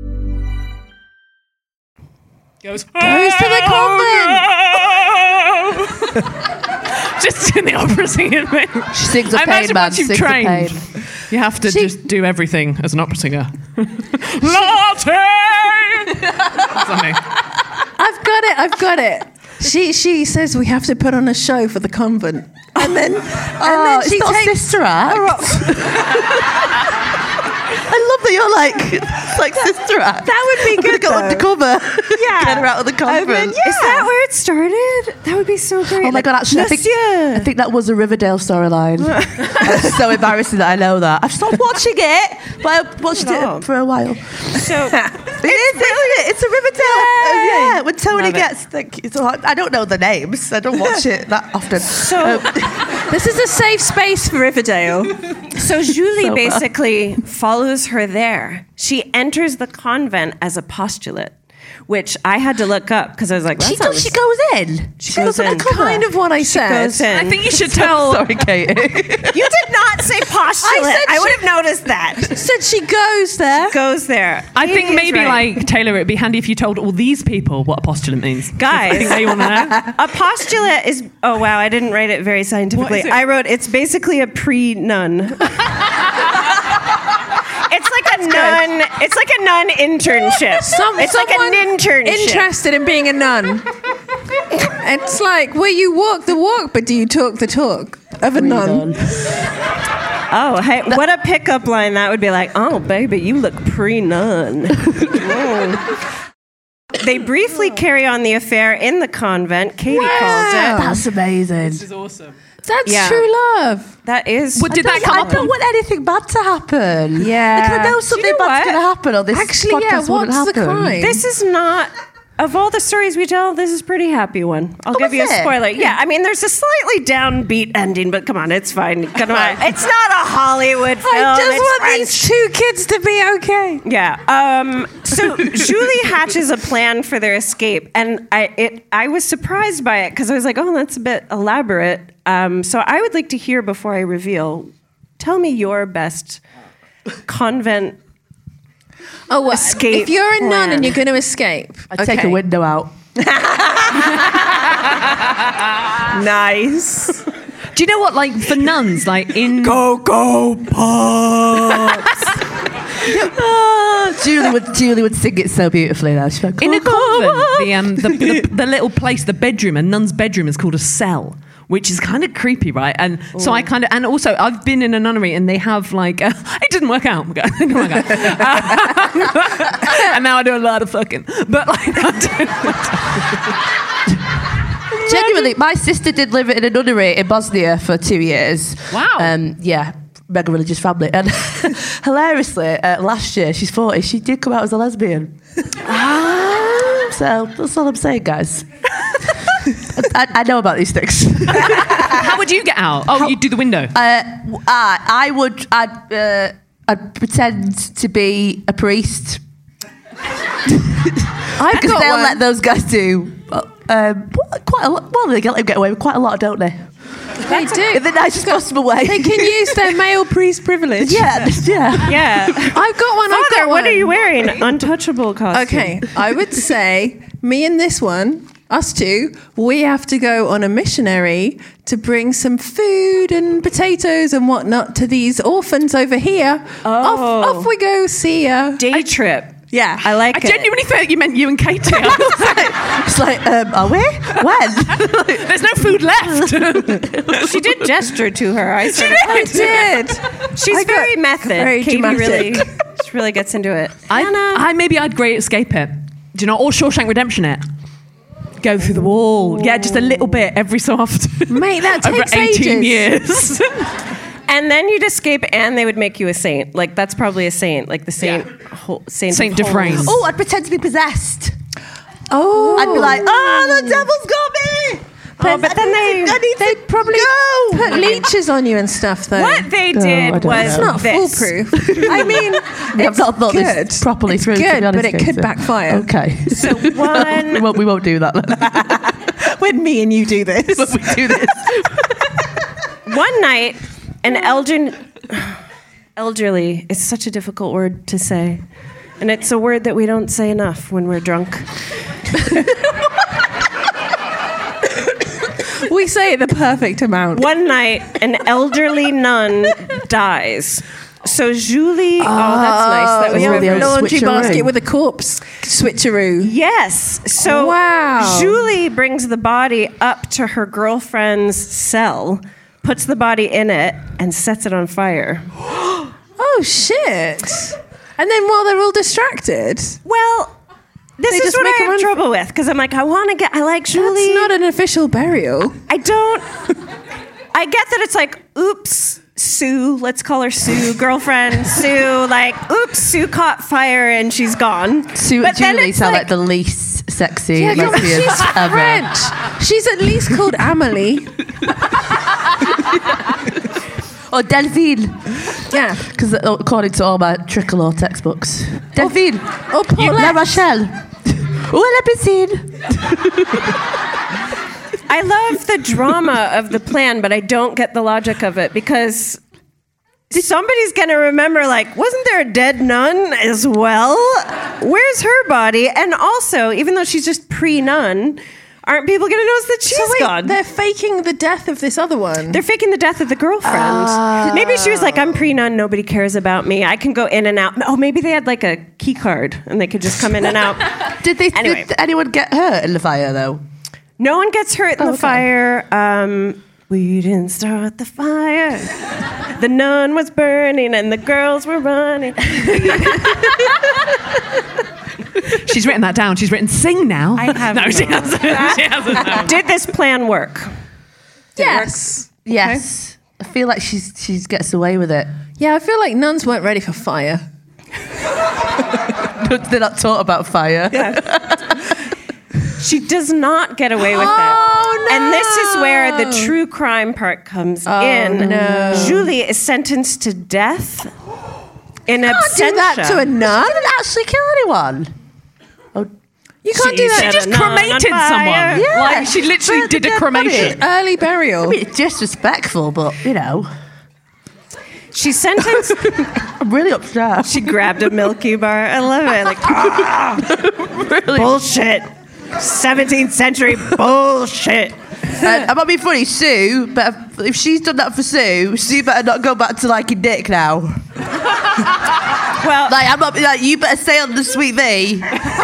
Goes, Goes to the convent. Just in the opera singing thing. She sings a I pain, imagine man. once you've Sings a trained, pain. you have to She- just do everything as an opera singer. Latte! Something. I've got it. I've got it. She she says we have to put on a show for the convent, and then and Oh, then it's she not takes Sister Act. her up. I love that you're like, it's like Sister Act. That would be I'm gonna good, go though. undercover. Yeah. Get her out of the convent. then, yeah. Is that where it started? That would be so great. Oh my god! Actually, I think, Monsieur. I think that was a Riverdale storyline. It's so embarrassing that I know that. I've stopped watching it, but I watched Oh. it for a while. So It is, isn't it? It's a Riverdale. Yay. Yeah, when Tony Love it. gets, like, it's all, I don't know the names. I don't watch it that often. So- Um, This is a safe space for Riverdale. So Julie So bad. basically follows her there. She enters the convent as a postulate, which I had to look up because I was like, that she, sounds- does, she goes in. She goes in. undercover. Kind of what I said. goes in. I think you should tell. Sorry, Katie. You did not say postulate. I said I, would she- have noticed that. Said she goes there. Goes there. I think Katie's maybe, right. like, Taylor, it'd be handy if you told all these people what a postulate means. Guys. I think they want to know. A postulate is, oh wow, I didn't write it very scientifically. What is it? I wrote, it's basically a pre-nun. It's like a nun, it's like a nun internship. Some, it's like someone an internship. interested in being a nun. It's like where you walk the walk, but do you talk the talk of a nun? Oh, hey, what a pickup line that would be like, oh, baby, you look pre-nun. Mm. They briefly carry on the affair in the convent. Katie Wow. calls it. That's amazing. This is awesome. That's Yeah. true love. That is. What did I that don't- come I up don't on? want anything bad to happen. Yeah. Like, I know Do you something know bad's what? going to happen on this Actually, podcast yeah, wouldn't what's the happen. crime? This is not of all the stories we tell, this is a pretty happy one. I'll Oh, give is you a it? spoiler. Yeah, I mean, there's a slightly downbeat ending, but come on, it's fine. Come on. It's not a Hollywood film. I just it's want French. these two kids to be okay. Yeah. Um, so Julie hatches a plan for their escape, and I it I was surprised by it because I was like, oh, that's a bit elaborate. Um, so I would like to hear before I reveal. Tell me your best convent. Oh, well, escape if you're a nun plan. and you're going to escape, I'd take a window out. Nice. Do you know what? Like for nuns, like in go go pops. Oh, Julie would Julie would sing it so beautifully now. She'd be like, in a "Go, go, convent, go." the, um, the, the the little place, the bedroom, a nun's bedroom is called a cell, which is kind of creepy, right? And so I kind of, and also I've been in a nunnery and they have like, uh, it didn't work out. It didn't work out. And now I do a lot of fucking, but like, Genuinely, my sister did live in a nunnery in Bosnia for two years. Wow. Um, yeah, mega religious family. And hilariously, uh, last year, she's forty, she did come out as a lesbian. So that's all I'm saying, guys. I, I know about these things. how would you get out? Oh, you'd do the window. Uh, I, I would. I'd. Uh, I'd pretend to be a priest. I've Because got they'll one. let those guys do um, quite a lot. Well, they get, get away with quite a lot, don't they? They do. In the nicest possible way. They can use their male priest privilege. Yeah, yeah. Yeah. I've got one. I've Father, got what one. are you wearing? Untouchable costume. Okay, I would say me and this one, us two, we have to go on a missionary to bring some food and potatoes and whatnot to these orphans over here. Oh. Off, off we go. See ya. Day trip. Yeah, I like I it. genuinely thought you meant you and Katie. It's like, um, are we? When? There's no food left. She did gesture to her. I said, I did. she's I got very method. very Katie dramatic. really, she really gets into it. I, I maybe I'd Great Escape it. Do you know? Or Shawshank Redemption it. Go through the wall. Yeah, just a little bit every so often. Mate, that over takes eighteen ages. years. And then you'd escape, and they would make you a saint. Like that's probably a saint, like the saint, Ho- Saint, Saint of Dufresne. Holes. Oh, I'd pretend to be possessed. Oh, I'd be like, oh, the devil's got me. Oh, but then they, I need they to probably go. put leeches on you and stuff, though. what they Oh, I did don't was know. It's not this. foolproof. I mean, I've it's not thought good. this properly It's through. to good, be honest, but it could Katie. backfire. Okay. So one, we won't. We won't do that. Then. When me and you do this. we do this. one night, an elder, elderly is such a difficult word to say, and it's a word that we don't say enough when we're drunk. We say the perfect amount. One night, an elderly nun dies. So Julie, oh, that's nice. That was yeah, my the first- old laundry switcheroo. basket with a corpse switcheroo. Yes. So Wow. Julie brings the body up to her girlfriend's cell, puts the body in it, and sets it on fire. Oh shit! And then while they're all distracted, Well, this They is just what make I a have run- trouble with because I'm like, I want to get, I like Julie. that's not an official burial. I don't. I get that it's like, oops, Sue. Let's call her Sue, girlfriend Sue. Like, oops, Sue caught fire and she's gone. Sue But then Julie it's sound like, the least sexy Yeah, come on, lesbians she's ever. French. She's at least called Amelie. Or Delphine. Yeah. Because according to all my tricolor textbooks. Delphine. Or Paulette. La Rochelle. Ou la piscine. I love the drama of the plan, but I don't get the logic of it because somebody's going to remember, like, wasn't there a dead nun as well? Where's her body? And also, even though she's just pre-nun, aren't people going to notice that she's So wait, gone? they're faking the death of this other one. They're faking the death of the girlfriend. Maybe she was like, I'm pre-nun, nobody cares about me. I can go in and out. Oh, maybe they had like a key card and they could just come in and out. Did they? Anyway. Did anyone get hurt in the fire though? No one gets hurt in Oh, the okay. fire. Um, we didn't start the fire. The nun was burning and the girls were running. She's written that down. She's written sing now. I have No, she not. hasn't. She hasn't. No. Did this plan work? yes. Yes. I feel like she's she gets away with it. Yeah, I feel like nuns weren't ready for fire. They're not taught about fire. She does not get away with Oh, it. no. And this is where the true crime part comes Oh, in. no. Julie is sentenced to death in Can't absentia. do that to a nun. She didn't actually kill anyone. You can't She do that. set She just a nun on cremated fire. someone. Yeah. Like, she literally Burnt the did a dead body. cremation. Early burial. I mean, it's disrespectful, but you know, She's sentenced. I'm really upset. She grabbed a Milky Bar. I love it. Like, ah, really bullshit. seventeenth century bullshit. Uh, I'm not being funny, Sue. But if, if she's done that for Sue, Sue better not go back to liking Nick now. Well, like I'm not like you better stay on the Sweet V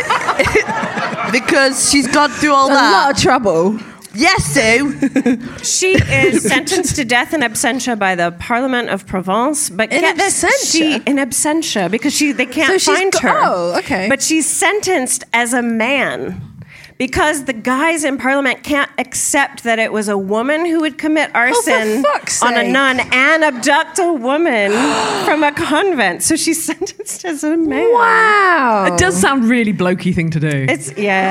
because she's gone through all A that. lot of trouble. Yes, Sue. She is sentenced to death in absentia by the Parliament of Provence. But In get this, absentia? she in absentia because she they can't So she's find go- her. oh, okay. But she's sentenced as a man. Because the guys in Parliament can't accept that it was a woman who would commit arson fuck's on a sake. nun and abduct a woman from a convent. So she's sentenced as a man. Wow. It does sound really blokey thing to do. It's,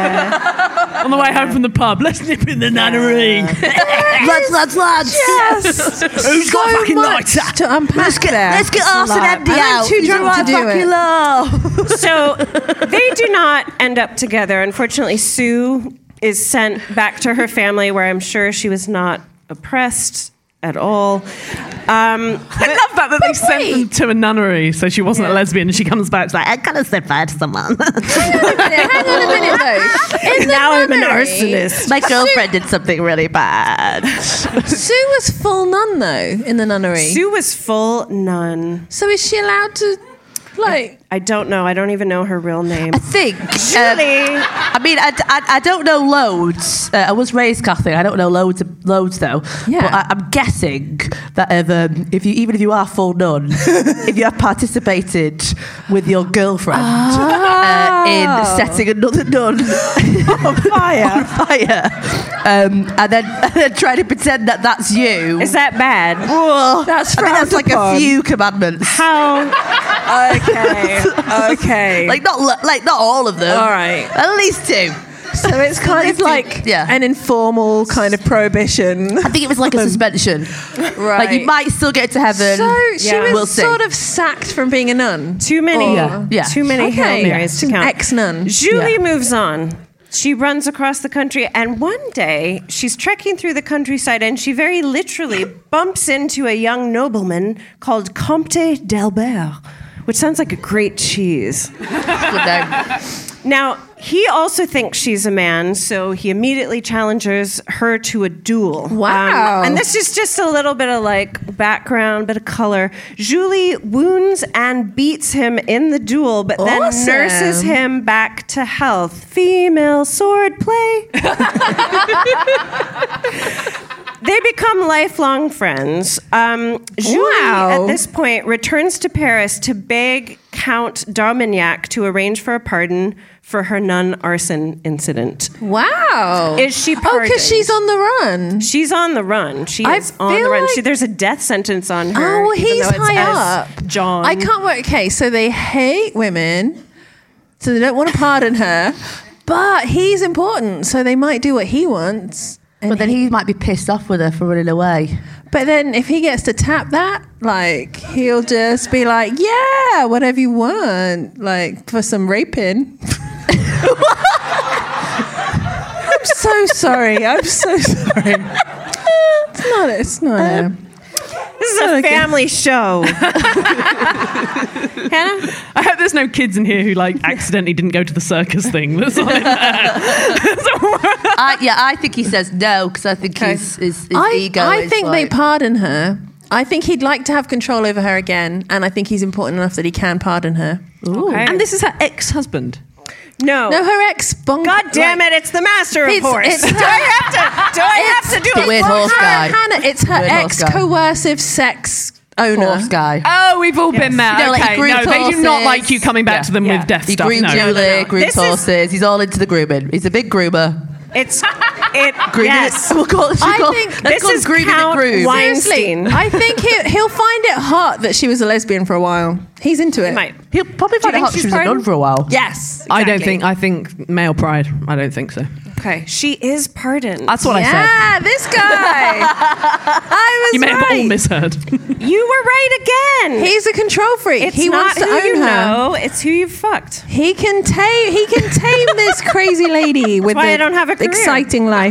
yeah. On the way home from the pub, let's nip in the nunnery. lads, lads, lads. Yes. Who's got a So fucking much lighter? to unpack Let's get there. let's get Arson Like, Andy and I'm out. too He's drunk right to do fucking it. low. So they do not end up together. Unfortunately, Sue is sent back to her family where I'm sure she was not oppressed at all. Um, I love that that they sent them to a nunnery so she wasn't Yeah. a lesbian and she comes back, it's like, I gotta say bye to someone. Hang on a minute, hang on a minute though. In the now I'm an nunnery, arsonist. My girlfriend did something really bad. Sue was full nun though in the nunnery. Sue was full nun. So is she allowed to, like? I don't know. I don't even know her real name. I think. Julie. Um, I mean, I, I, I don't know loads. Uh, I was raised Catholic. I don't know loads, of, loads though. Yeah. But I, I'm guessing that if, um, if you, even if you are full nun, if you have participated with your girlfriend uh, in setting another nun on fire, on fire, um, and then and then trying to pretend that that's you, Is that bad? oh, That's I think that's frowned like upon. a few commandments. How? Okay, okay. Like not lo- like not all of them. All right. At least two. So it's kind of like Yeah. an informal kind of prohibition. I think it was like a suspension. Right. Like you might still get to heaven. So she Yeah. was We'll see. sort of sacked from being a nun. Too many. Or- Yeah. Yeah. Too many Okay. Hail Marys to An count. ex-nun. Julie Yeah. moves on. She runs across the country, and one day she's trekking through the countryside, and she very literally bumps into a young nobleman called Comte d'Albert, which sounds like a great cheese. Good name. Now, he also thinks she's a man, so he immediately challenges her to a duel. Wow. Um, and this is just a little bit of like background, bit of color. Julie wounds and beats him in the duel, but then Awesome. nurses him back to health. Female sword play. They become lifelong friends. Um, Julie, Wow. at this point, returns to Paris to beg Count d'Armagnac to arrange for a pardon for her nun arson incident. Wow. Is she Oh, pardoned? because she's on the run. She's on the run. She I is on the feel run. like- She, there's a death sentence on her. Oh, well, even he's though it's high as up. John. I can't work. Okay, so they hate women, so they don't want to pardon her, but he's important, so they might do what he wants. And But then he might be pissed off with her for running away. But then if he gets to tap that, like, he'll just be like, yeah, whatever you want, like, for some raping. I'm so sorry. I'm so sorry. It's not, it's not a... This is a family show. Hannah? I hope there's no kids in here who like accidentally didn't go to the circus thing. That's on in there. I, yeah, I think he says no because I think his, his, his I, ego I is think they like, pardon her. I think he'd like to have control over her again, and I think he's important enough that he can pardon her. Okay. And this is her ex-husband. No. No, her ex bonk. God damn it, it's the master of It's- horse. it's do her- I have to do I have to do the it? weird for horse her? guy. Hannah, it's her Weird horse ex guy. coercive sex owner. horse guy. Oh, we've all been there. You know, like, okay, he grooms no, they do not horses. like you coming back Yeah. to them Yeah. with death He stuff. grooms No. Julie, no, no. grooms This is- horses. He's all into the grooming. He's a big groomer. It's it Grooming yes. it. We'll call it, I call, think let's this call it is grooming Count the groom. Wein- Seriously, Weinstein. I think he, he'll find it hot that she was a lesbian for a while. He's into it. He might. He'll probably find it hot. She was a nun for a while. Yes. I don't exactly. think. I think male pride. I don't think so. Okay, she is pardoned. That's what I said. Yeah, this guy. I was You may right. have all misheard. You were right again. He's a control freak. It's he not wants to who own you her. know, it's who you fucked. He can tame. He can tame this crazy lady with why the I don't have a career. exciting life.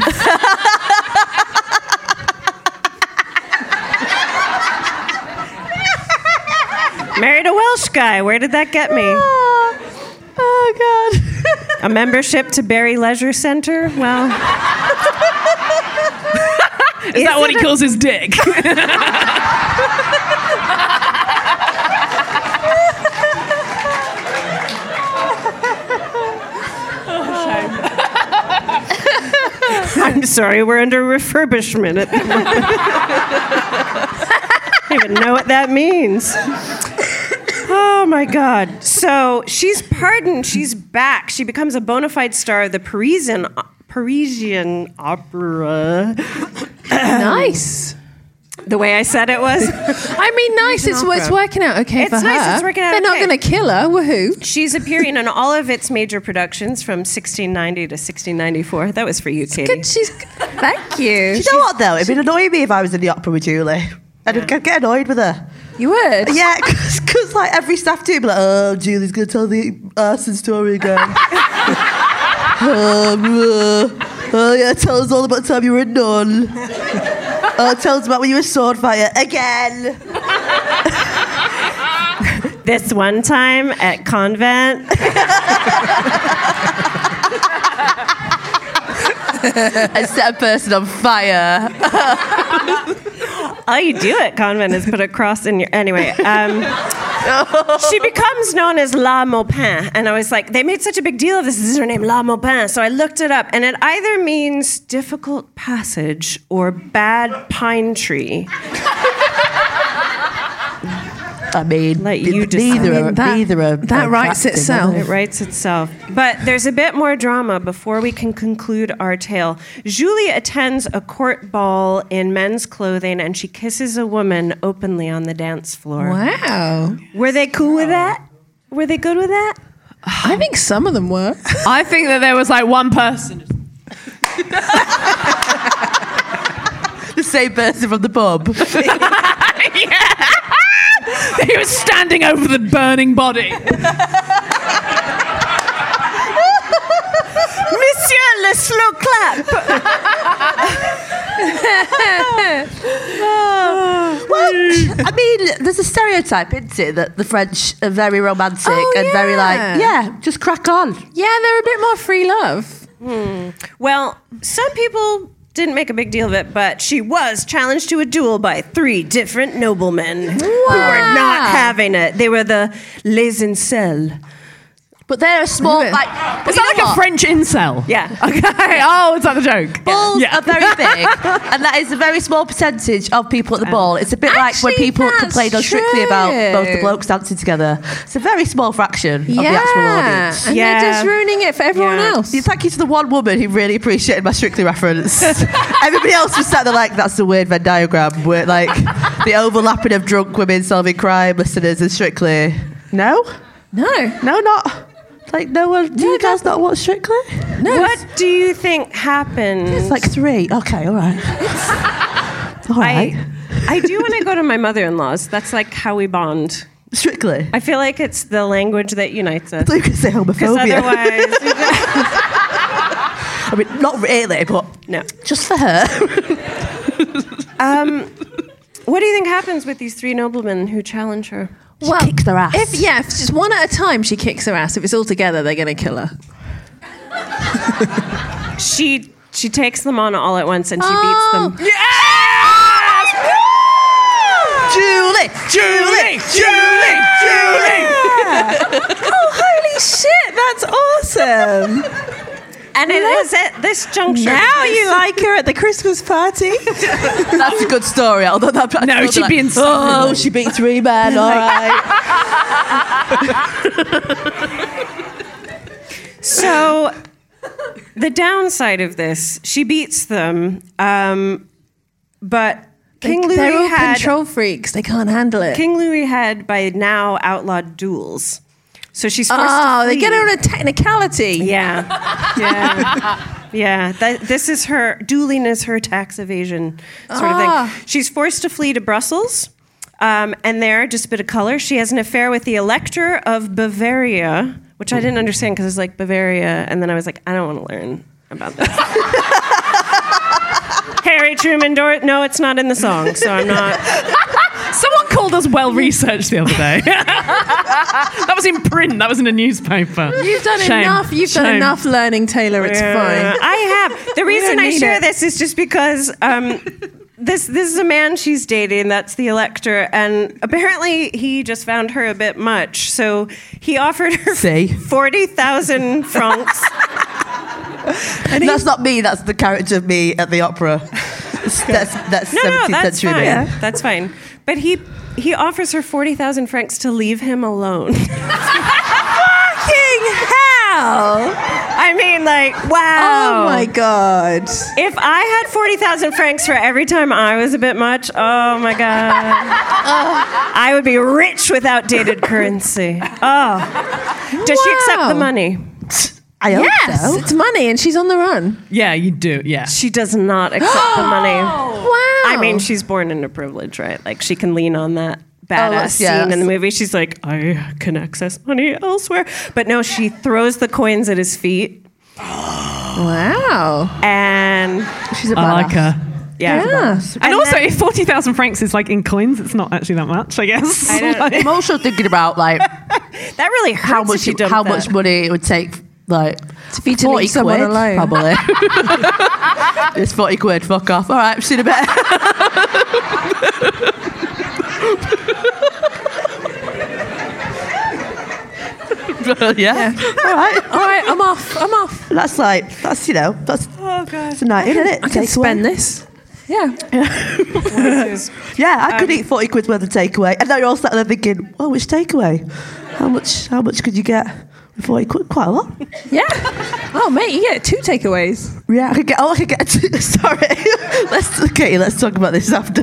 Married a Welsh guy. Where did that get me? Oh, oh God. A membership to Barry Leisure Center? Well, Is that what he calls his dick? I'm sorry, we're under refurbishment at the moment. I don't even know what that means. Oh my God. So she's pardoned. She's back. She becomes a bona fide star of the Parisian Parisian opera. Nice. The way I said it was. I mean, nice. It's, it's working out okay It's for nice, her. it's working out They're not okay. going to kill her. Woohoo. She's appearing in all of its major productions from sixteen ninety to sixteen ninety-four. That was for you, Katie. Good. She's. Thank you. Do you know what though? It'd annoy me if I was in the opera with Julie. I'd yeah. get annoyed with her. You would? Yeah, because like every staff do be like, oh, Julie's going to tell the arson story again. um, uh, oh yeah, tell us all about the time you were a nun. Oh, tell us about when you were a sword fighter again. This one time at convent. I set a person on fire. All you do at convent is put a cross in your... Anyway, um, she becomes known as La Maupin. And I was like, they made such a big deal of this. This is her name, La Maupin. So I looked it up. And it either means difficult passage or bad pine tree. I mean, Let you neither, decide. are, That- neither are that writes attractive, itself. are It writes itself. But there's a bit more drama before we can conclude our tale. Julie attends a court ball in men's clothing and she kisses a woman openly on the dance floor. Wow. Were they cool with that? Were they good with that? I think some of them were. I think that there was like one person. The same person from the pub. Yeah. He was standing over the burning body. Monsieur le slow clap. Well, I mean, there's a stereotype, isn't it, that the French are very romantic Oh, and very like, yeah. yeah, just crack on. Yeah, they're a bit more free love. Hmm. Well, some people didn't make a big deal of it, but she was challenged to a duel by three different noblemen who were not having it. They were the Les Incels. But they're a small, Really? like... Is that like a French incel? Yeah. Okay. Oh, is that the joke? Balls Yeah. are very big, and that is a very small percentage of people at the ball. It's a bit like when Actually, people that's complain on Strictly about both the true. blokes dancing together. It's a very small fraction of the Yeah. actual audience. And Yeah. they're just ruining it for everyone Yeah. else. Yeah, thank you to the one woman who really appreciated my Strictly reference. Everybody else was sat there like, that's a weird Venn diagram where like the overlapping of drunk women solving crime listeners and Strictly. No? No. No, not. Like, no one. Do you guys not watch Strictly? No. What do you think happened? It's like three. Okay, all right. All right. I, I do want to go to my mother-in-law's. That's like how we bond. Strictly. I feel like it's the language that unites us. I thought you could say Because homophobia. otherwise, I mean, not really, but no. just for her. Um, what do you think happens with these three noblemen who challenge her? She kicks their ass. If yeah, if it's just one at a time, she kicks her ass. If it's all together, they're gonna kill her. She she takes them on all at once and she Oh. beats them. Julie, Julie, Julie, Julie. Oh, holy shit! That's awesome. And it is at this juncture. Now you like her at the Christmas party. That's a good story. Although that No, she'd be insane. Oh, she beat three men. All right. So, the downside of this, she beats them, um, but King Louis They're all had control freaks. They can't handle it. King Louis had by now outlawed duels. So she's forced Oh, to they flee. get her on a technicality. Yeah, yeah, yeah. That, this is her dueling is her tax evasion sort of Ah. thing. She's forced to flee to Brussels, um, and there, just a bit of color, she has an affair with the Elector of Bavaria, which I didn't understand because it's like Bavaria, and then I was like, I don't want to learn about this. Harry Truman Dor- No, it's not in the song, so I'm not. Someone called us well researched the other day. That was in print. That was in a newspaper. You've done Shame. enough. You've done Shame. enough learning, Taylor. It's Yeah, fine. I have. The reason don't I need share it. this is just because um, this this is a man she's dating. That's the Elector, and apparently he just found her a bit much. So he offered her See? forty thousand francs. And that's not me. That's the character of me at the opera. That's that's No, no, seventeenth that's century fine. me. That's fine. But he he offers her forty thousand francs to leave him alone. Fucking hell! I mean, like, wow. Oh my god. If I had forty thousand francs for every time I was a bit much, oh my God. I would be rich with outdated currency. Oh. Does she accept the Wow. money? I hope Yes, so. it's money, and she's on the run. Yeah, you do. Yeah. She does not accept the money. Wow. I mean, she's born into privilege, right? Like, she can lean on that badass that's- yeah, scene in the that's- movie. She's like, I can access money elsewhere. But no, she throws the coins at his feet. Wow. And She's a I badass. like her. yeah. Yeah. And, And also, then- if forty thousand francs is like in coins, it's not actually that much, I guess. I don't- Like- I'm also thinking about like That really hurts how if much you dump how that. much money it would take, like For you to leave someone quid, alone. probably. It's forty quid. Fuck off. All right, see you in a bit. yeah. All right. All right, I'm off. I'm off. That's like that's you know that's Oh, God. it's a night in, isn't it? I can Takeaway. spend this. Yeah. Yeah, I could eat forty quid worth of takeaway, and now you're all sat there thinking, "Oh, which takeaway? How much? How much could you get with forty quid? Quite a lot." Yeah. Oh, mate, you get two takeaways. Yeah, I could get. Oh, I could get. Sorry, let's okay. Let's talk about this after.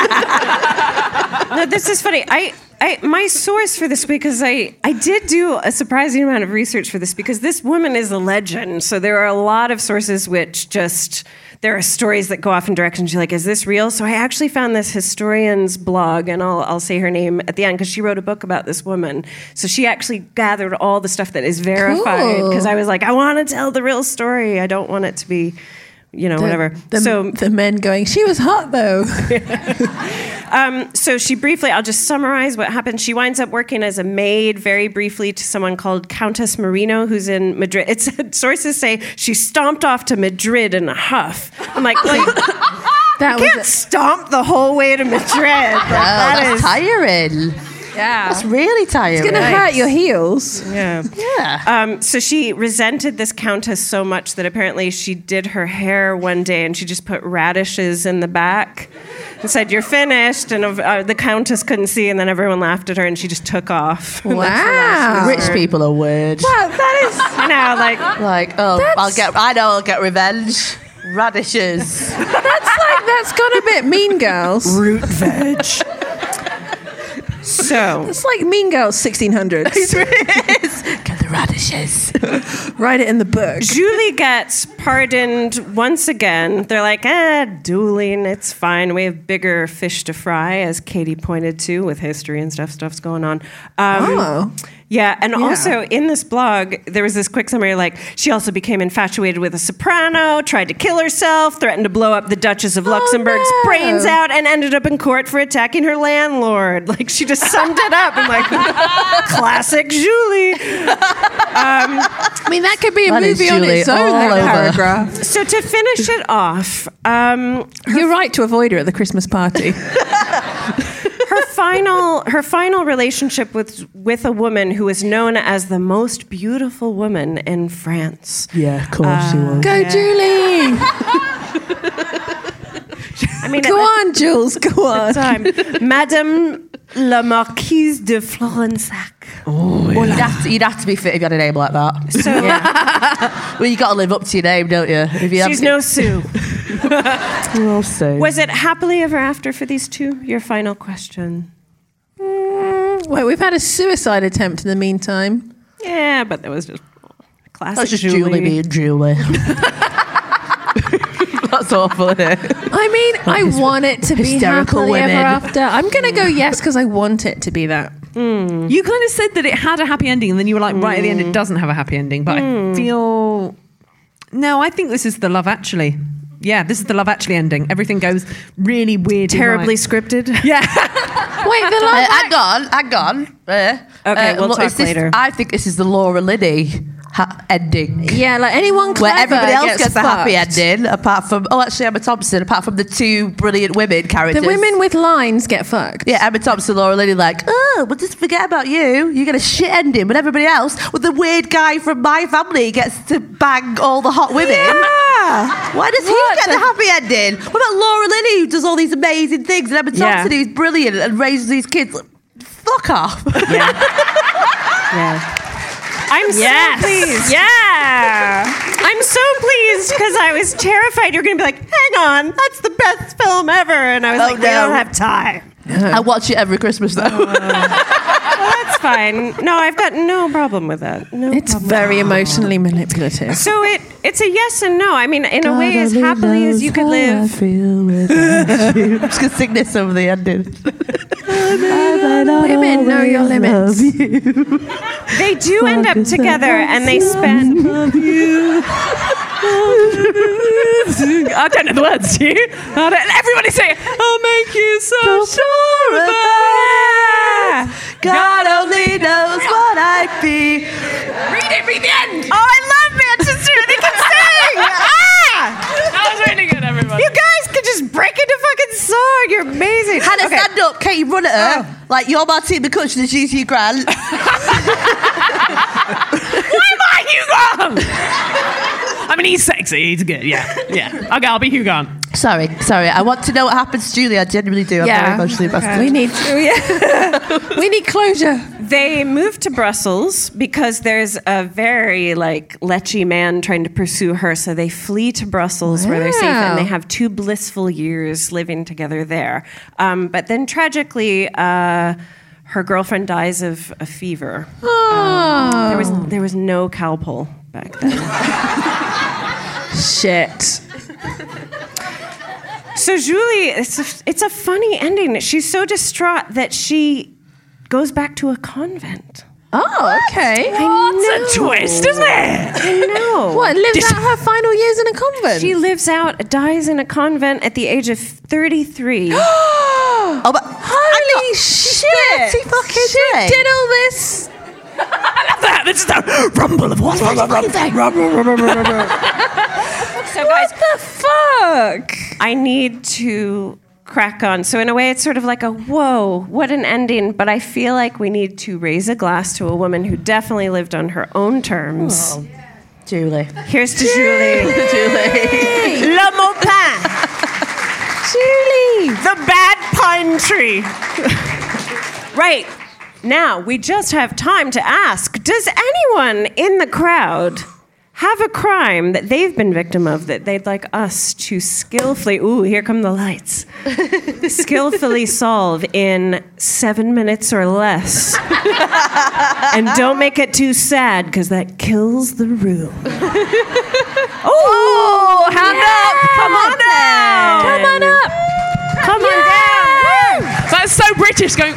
No, this is funny. I, I, my source for this because I, I did do a surprising amount of research for this because this woman is a legend. So there are a lot of sources which just there are stories that go off in directions. You're like, is this real? So I actually found this historian's blog, and I'll I'll say her name at the end because she wrote a book about this woman. So she actually gathered all the stuff that is verified Cool. because I was like, I want to tell the real story. I don't want it to be, you know, whatever. The, so the men going, she was hot though. Um, so she briefly, I'll just summarize what happened. She winds up working as a maid very briefly to someone called Countess Marino, who's in Madrid. It's sources say she stomped off to Madrid in a huff. I'm like, like That you was can't stomp the whole way to Madrid. Like, Oh, that that's is- tiring. yeah. That's really tiring. It's gonna hurt your heels. Yeah. Yeah. Um, so she resented this countess so much that apparently she did her hair one day and she just put radishes in the back and said, "You're finished." And uh, the countess couldn't see, and then everyone laughed at her, and she just took off. And that's the last we Wow. Rich people are weird. Wow, that is. I know, like, Like, oh, That's- I'll get. I know I'll get revenge. Radishes. That's like that's gone a bit Mean Girls. root veg. So It's like Mean Girls sixteen hundreds. Get the radishes. Write it in the book. Julie gets pardoned once again. They're like, ah, dueling, it's fine. We have bigger fish to fry, as Katie pointed to with history and stuff. Stuff's going on. Um, Oh. Yeah, and also in this blog, there was this quick summary like, she also became infatuated with a soprano, tried to kill herself, threatened to blow up the Duchess of Luxembourg's no. brains out, and ended up in court for attacking her landlord. Like, she just summed it up. I'm like, classic Julie. I mean, that could be a That is movie on Julie its own. all That over. paragraph. So to finish it off, um, You're right to avoid her at the Christmas party. her final her final relationship with with a woman who is known as the most beautiful woman in France. Yeah, of course she was. Go, Julie. I mean, Go at on, Jules. Go the on. time, Madame la Marquise de Florensac. You'd, have to, you'd have to be fit if you had a name like that. So Well, you got to live up to your name, don't you? If you she's no Sue. no say. Was it happily ever after for these two? Your final question. Wait, we've had a suicide attempt in the meantime. Yeah, but there was just classic That's just Julie. Julie being Julie. That's awful, isn't it? I mean, I want it to be Hysterical happily women. ever after. I'm going to go yes because I want it to be that. Mm. You kind of said that it had a happy ending, and then you were like, right at the end, it doesn't have a happy ending. But Mm. I feel no. I think this is the Love Actually. Yeah, this is the Love Actually ending. Everything goes really weird, Terribly right. scripted. Yeah. Wait, the Uh, love. hang on, hang on. Uh, Okay, uh, we'll look, talk is this- later. I think this is the Laura Linney ha- ending. Yeah, like anyone clever Where everybody else gets, gets the happy fucked. ending, apart from, oh, actually, Emma Thompson, apart from the two brilliant women characters. The women with lines get fucked. Yeah, Emma Thompson, Laura Linney, like, oh, we'll just forget about you. You get a shit ending, but everybody else, with the weird guy from My Family, gets to bang all the hot women. Yeah. Why does What? he get the happy ending? What about Laura Linney, who does all these amazing things, and Emma Yeah. Thompson, who's brilliant and raises these kids? Fuck off. Yeah. yeah. I'm Yes. so pleased. Yeah. I'm so pleased because I was terrified you're going to be like, hang on, that's the best film ever. And I was Oh, like, we no. don't have time. I watch it every Christmas, though. Well, that's fine. No, I've got no problem with that. No It's problem. very emotionally manipulative. So it it's a yes and no. I mean, in a way, as happily as you could I live. feel without you. I'm just going to sing this over the ending. Women know your limits. They do end up together and they spend. I don't know the words, do you? I don't, everybody say, I'll make you so sure of that. God only knows what I'd be. Read it, read the end. Oh, I love Manchester. They can sing. Ah! That was really good, everybody. You guys could just break into fucking song. You're amazing. Hannah, Okay. stand up. Katie, run at her. Like, you're Martine McCutcheon and she's Hugh Grant. Why am I Hugh Grant? I mean, he's sexy. He's good. Yeah, yeah. Okay, I'll be Hugh Grant. Sorry, sorry. I want to know what happens to Julie. I genuinely do. I'm very Yeah. emotionally invested. We need yeah. We need closure. They moved to Brussels because there's a very like lechy man trying to pursue her. So they flee to Brussels where they're safe, and they Wow. have two blissful years living together there. Um, but then tragically, uh, her girlfriend dies of a fever. Um, there was there was no Calpol back then. Shit. So Julie, it's a, it's a funny ending. She's so distraught that she goes back to a convent. Oh, okay. What's a twist, isn't it? I know. What, lives out her final years in a convent? She lives out, dies in a convent at the age of thirty-three. Oh, but Holy shit! thirty fucking She three. did all this. I love that. This is the rumble of what's So guys, What the fuck? I need to crack on. So in a way, it's sort of like a whoa, what an ending. But I feel like we need to raise a glass to a woman who definitely lived on her own terms. Oh, Julie. Here's to Julie. Julie. Le Maupin. Julie. The bad pine tree. Right. Now, we just have time to ask, does anyone in the crowd have a crime that they've been victim of that they'd like us to skillfully, ooh, here come the lights, skillfully solve in seven minutes or less? And don't make it too sad, because that kills the room. Oh, hand up! Come on down! Come on up. Come on down! That's so British going.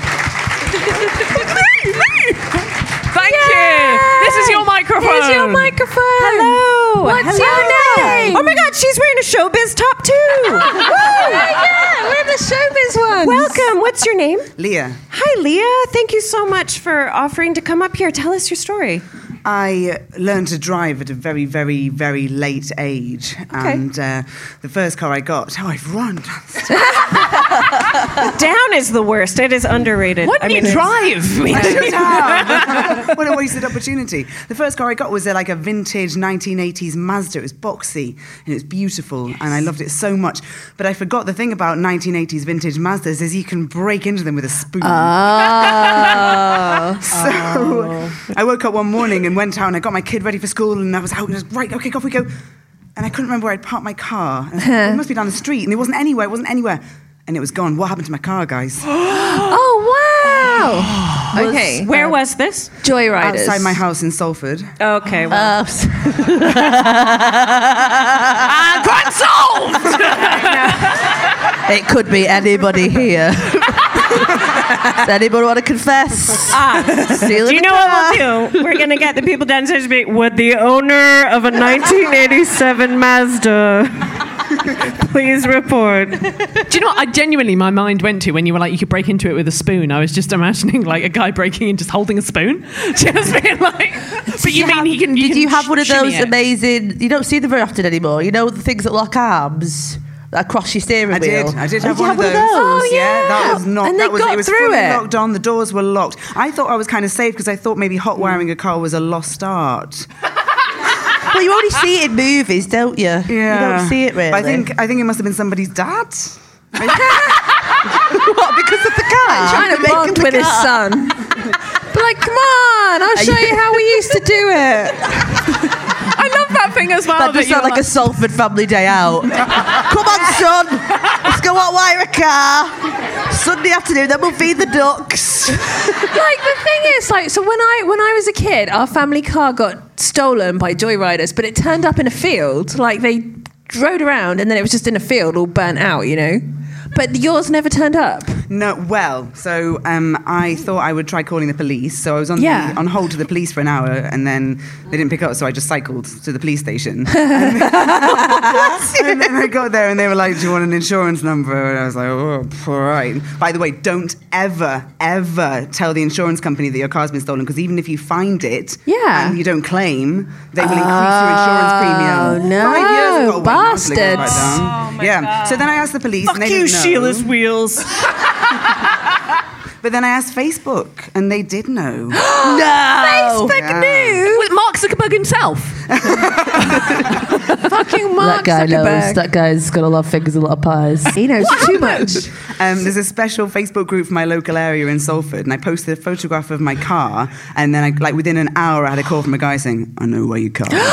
Thank you. This is your microphone. Here's your microphone. Hello. What's Hello. your name? Oh my God, she's wearing a showbiz top too. Yeah, we're the showbiz ones. Welcome. What's your name? Leah. Hi, Leah. Thank you so much for offering to come up here. Tell us your story. I learned to drive at a very, very, very late age. And uh, the first car I got, oh, I've run. Down is the worst. It is underrated. Why didn't you drive? I should have. What a wasted opportunity. The first car I got was uh, like a vintage nineteen eighties Mazda. It was boxy and it was beautiful and I loved it so much. But I forgot the thing about nineteen eighties vintage Mazdas is you can break into them with a spoon. Oh. So oh. I woke up one morning and went out and I got my kid ready for school and I was out and I was, right, okay, off we go. And I couldn't remember where I'd parked my car. And it must be down the street and it wasn't anywhere, it wasn't anywhere. And it was gone. What happened to my car, guys? Oh, wow. was Okay. Where was this? Joyriders. outside my house in Salford. Okay. Well. Uh, And crime solved! It could be anybody here. Does anybody want to confess? Ah, Stealing do you a know car? what we'll do? We're gonna get the people downstairs to be. Would the owner of a nineteen eighty-seven Mazda please report? Do you know what I genuinely, my mind went to when you were like, you could break into it with a spoon? I was just imagining like a guy breaking in just holding a spoon. Just being like, but you mean he can. You Did can you have one of shimmy those it. amazing? You don't see them very often anymore. You know the things that lock arms that across your steering I wheel. did. I did Oh, have did you one, have of those. Oh, yeah. that was not. And they that was, got it was through fully it. locked on. The doors were locked. I thought I was kind of safe because I thought maybe hot wiring a car was a lost art. Well, you only see it in movies, don't you? Yeah. You don't see it really. But I think I think it must have been somebody's dad. What, because of the car? Trying to Making bond the with his car. son. But like, come on, I'll show you how we used to do it. I love that thing as well. That does you're sound like a Salford family day out. Come on, son. Let's go out wire a car. Sunday afternoon, then we'll feed the ducks. Like the thing is, like, so when I when I was a kid, our family car got stolen by joyriders, but it turned up in a field. Like they rode around, and then it was just in a field, all burnt out, you know. But yours never turned up. No, well, so um, I thought I would try calling the police. So I was on Yeah. the, on hold to the police for an hour, and then they didn't pick up. So I just cycled to the police station. and, and then I got there, and they were like, "Do you want an insurance number?" And I was like, "Oh, all right." By the way, don't ever, ever tell the insurance company that your car's been stolen, because even if you find it, Yeah. and you don't claim, they will increase your insurance premium. Oh, no, Five years ago, when I was living right bastards. down. yeah. So then I asked the police, Fuck and they you, didn't know. Sheila's wheels. But then I asked Facebook, and they did know. No. Facebook Yeah. knew. With Mark Zuckerberg himself. Fucking Mark That guy knows. Zuckerberg. That guy's got a lot of fingers, a lot of pies. He knows too much. Um, there's a special Facebook group for my local area in Salford, and I posted a photograph of my car, and then I, like within an hour, I had a call from a guy saying, "I know where your car is."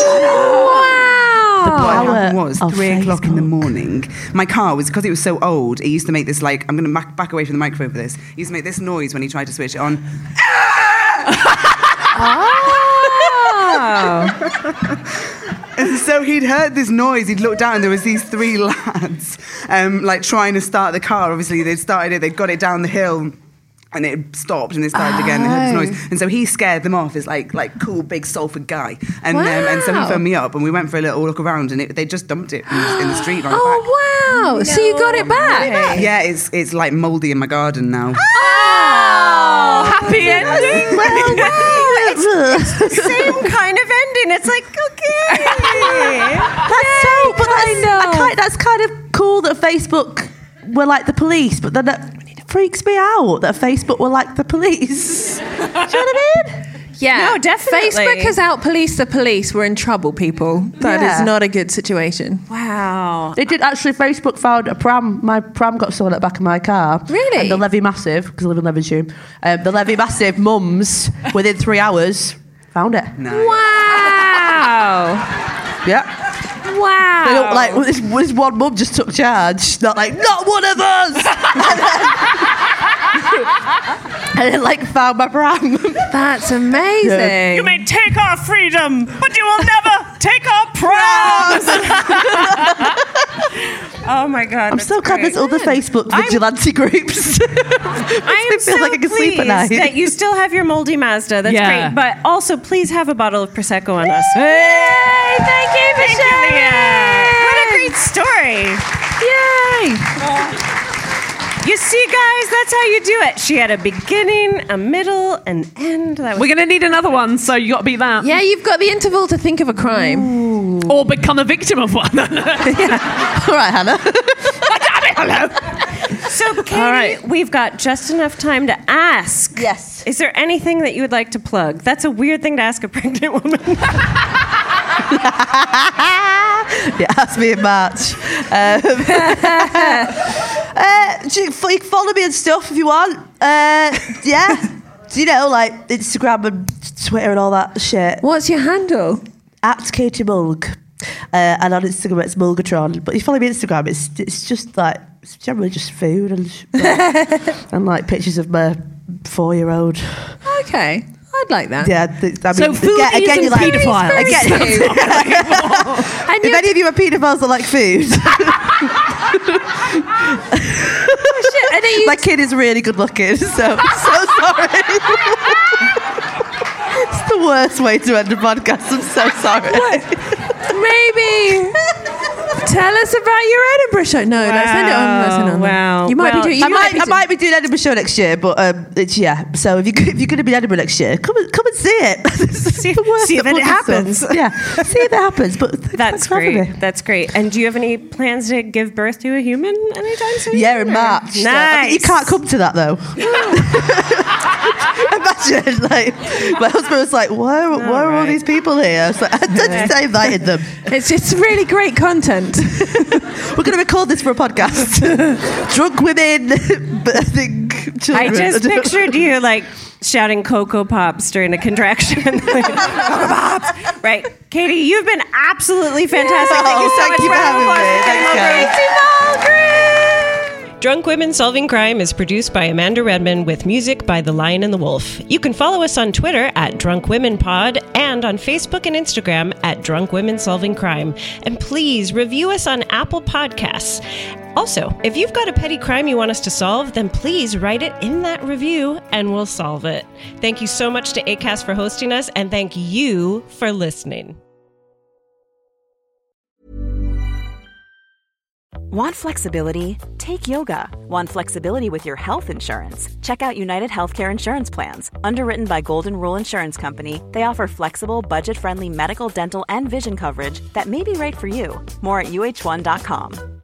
What happened was of three o'clock in the Facebook. morning. My car was because it was so old. It used to make this like I'm going to back, back away from the microphone for this. It used to make this noise when he tried to switch it on. And so he'd heard this noise. He'd looked down, and there was these three lads, um, like trying to start the car. Obviously, they'd started it. They'd got it down the hill. And it stopped, and it started again. They heard this noise, and so he scared them off. As like, like cool, big Salford guy, and um, and so he Wow. phoned me up, and we went for a little look around, and it, they just dumped it in the, in the street. Right back. Oh wow! So you got it back? Yeah, it's it's like mouldy in my garden now. Oh, happy ending. Well, well, it's- Same kind of ending. It's like, okay. That's so, but that's, kind I of. kind- that's kind of cool that Facebook were like the police, but then that freaks me out that Facebook were like the police. Do you know what I mean? Yeah. No, definitely. Facebook has out policed the police. We're in trouble, people. That is Yeah. not a good situation. Wow. They did actually. Facebook found a pram. My pram got stolen at the back of my car. Really? And the Levy Massive, because I live in Levenshulme, um, the Levy Massive mums within three hours found it. No. Wow. Yeah. Wow. They don't like this, this one mum just took charge. Not like not one of us. And then like found my pram. That's amazing. You may take our freedom, but you will never take our prams. Oh my God. I'm so glad there's other Facebook vigilante groups. I am feel so like I can sleep at pleased night. that you still have your moldy Mazda. That's Yeah. great. But also, please have a bottle of Prosecco on us. Hey, thank you for Thank you, sharing. Leah. What a great story. Yay. You see, guys, that's how you do it. She had a beginning, a middle, an end. That was We're going to need another one, so you got to beat that. Yeah, you've got the interval to think of a crime. Or become a victim of one. All right, Hannah. Hello. So, Katie, All right. we've got just enough time to ask. Yes. Is there anything that you would like to plug? That's a weird thing to ask a pregnant woman. Yeah, ask me in March. Um, uh, do you, you can follow me and stuff if you want. Uh, yeah. Do you know, like Instagram and Twitter and all that shit? What's your handle? At Katie Mulg. Uh, and on Instagram it's Mulgatron. But if you follow me on Instagram, it's it's just like, it's generally just food and, like, and like pictures of my four-year-old. Okay. I'd like that. Yeah, th- I mean, So food again, again, isn't you're like, paedophile. Again, And if any of you are paedophiles that like food, shit, and are you my kid is really good looking, so I'm so sorry. It's the worst way to end a podcast. I'm so sorry. maybe tell us about your Edinburgh show. No, let's end it on. Let's end it on. Wow. You might Well, be doing. I You might, be I doing- might be doing Edinburgh show next year, but um, it's, yeah. So if you if you're going to be Edinburgh next year, come and come and see it. See, see if it happens. Yeah, see if it happens. But thanks, That's thanks for having great. me. That's great. And do you have any plans to give birth to a human anytime soon? Yeah, in or- March. So I Nice. think you can't come to that though. Imagine, like, my husband was like, "Why, are- why are all these people here?" I was like, "I just I invited them." It's it's really great content. We're going to record this for a podcast. Drunk women, but I think children. I just pictured you like shouting Cocoa Pops during a contraction. Like, Cocoa Pops. Right. Katie, you've been absolutely fantastic. Yeah. Thank you so Thank much you for round of having applause me. for coming Thanks, over. Drunk Women Solving Crime is produced by Amanda Redman with music by The Lion and the Wolf. You can follow us on Twitter at Drunk Women Pod and on Facebook and Instagram at Drunk Women Solving Crime. And please review us on Apple Podcasts. Also, if you've got a petty crime you want us to solve, then please write it in that review and we'll solve it. Thank you so much to Acast for hosting us, and thank you for listening. Want flexibility? Take yoga. Want flexibility with your health insurance? Check out United Healthcare Insurance Plans. Underwritten by Golden Rule Insurance Company, they offer flexible, budget-friendly medical, dental, and vision coverage that may be right for you. More at U H one dot com.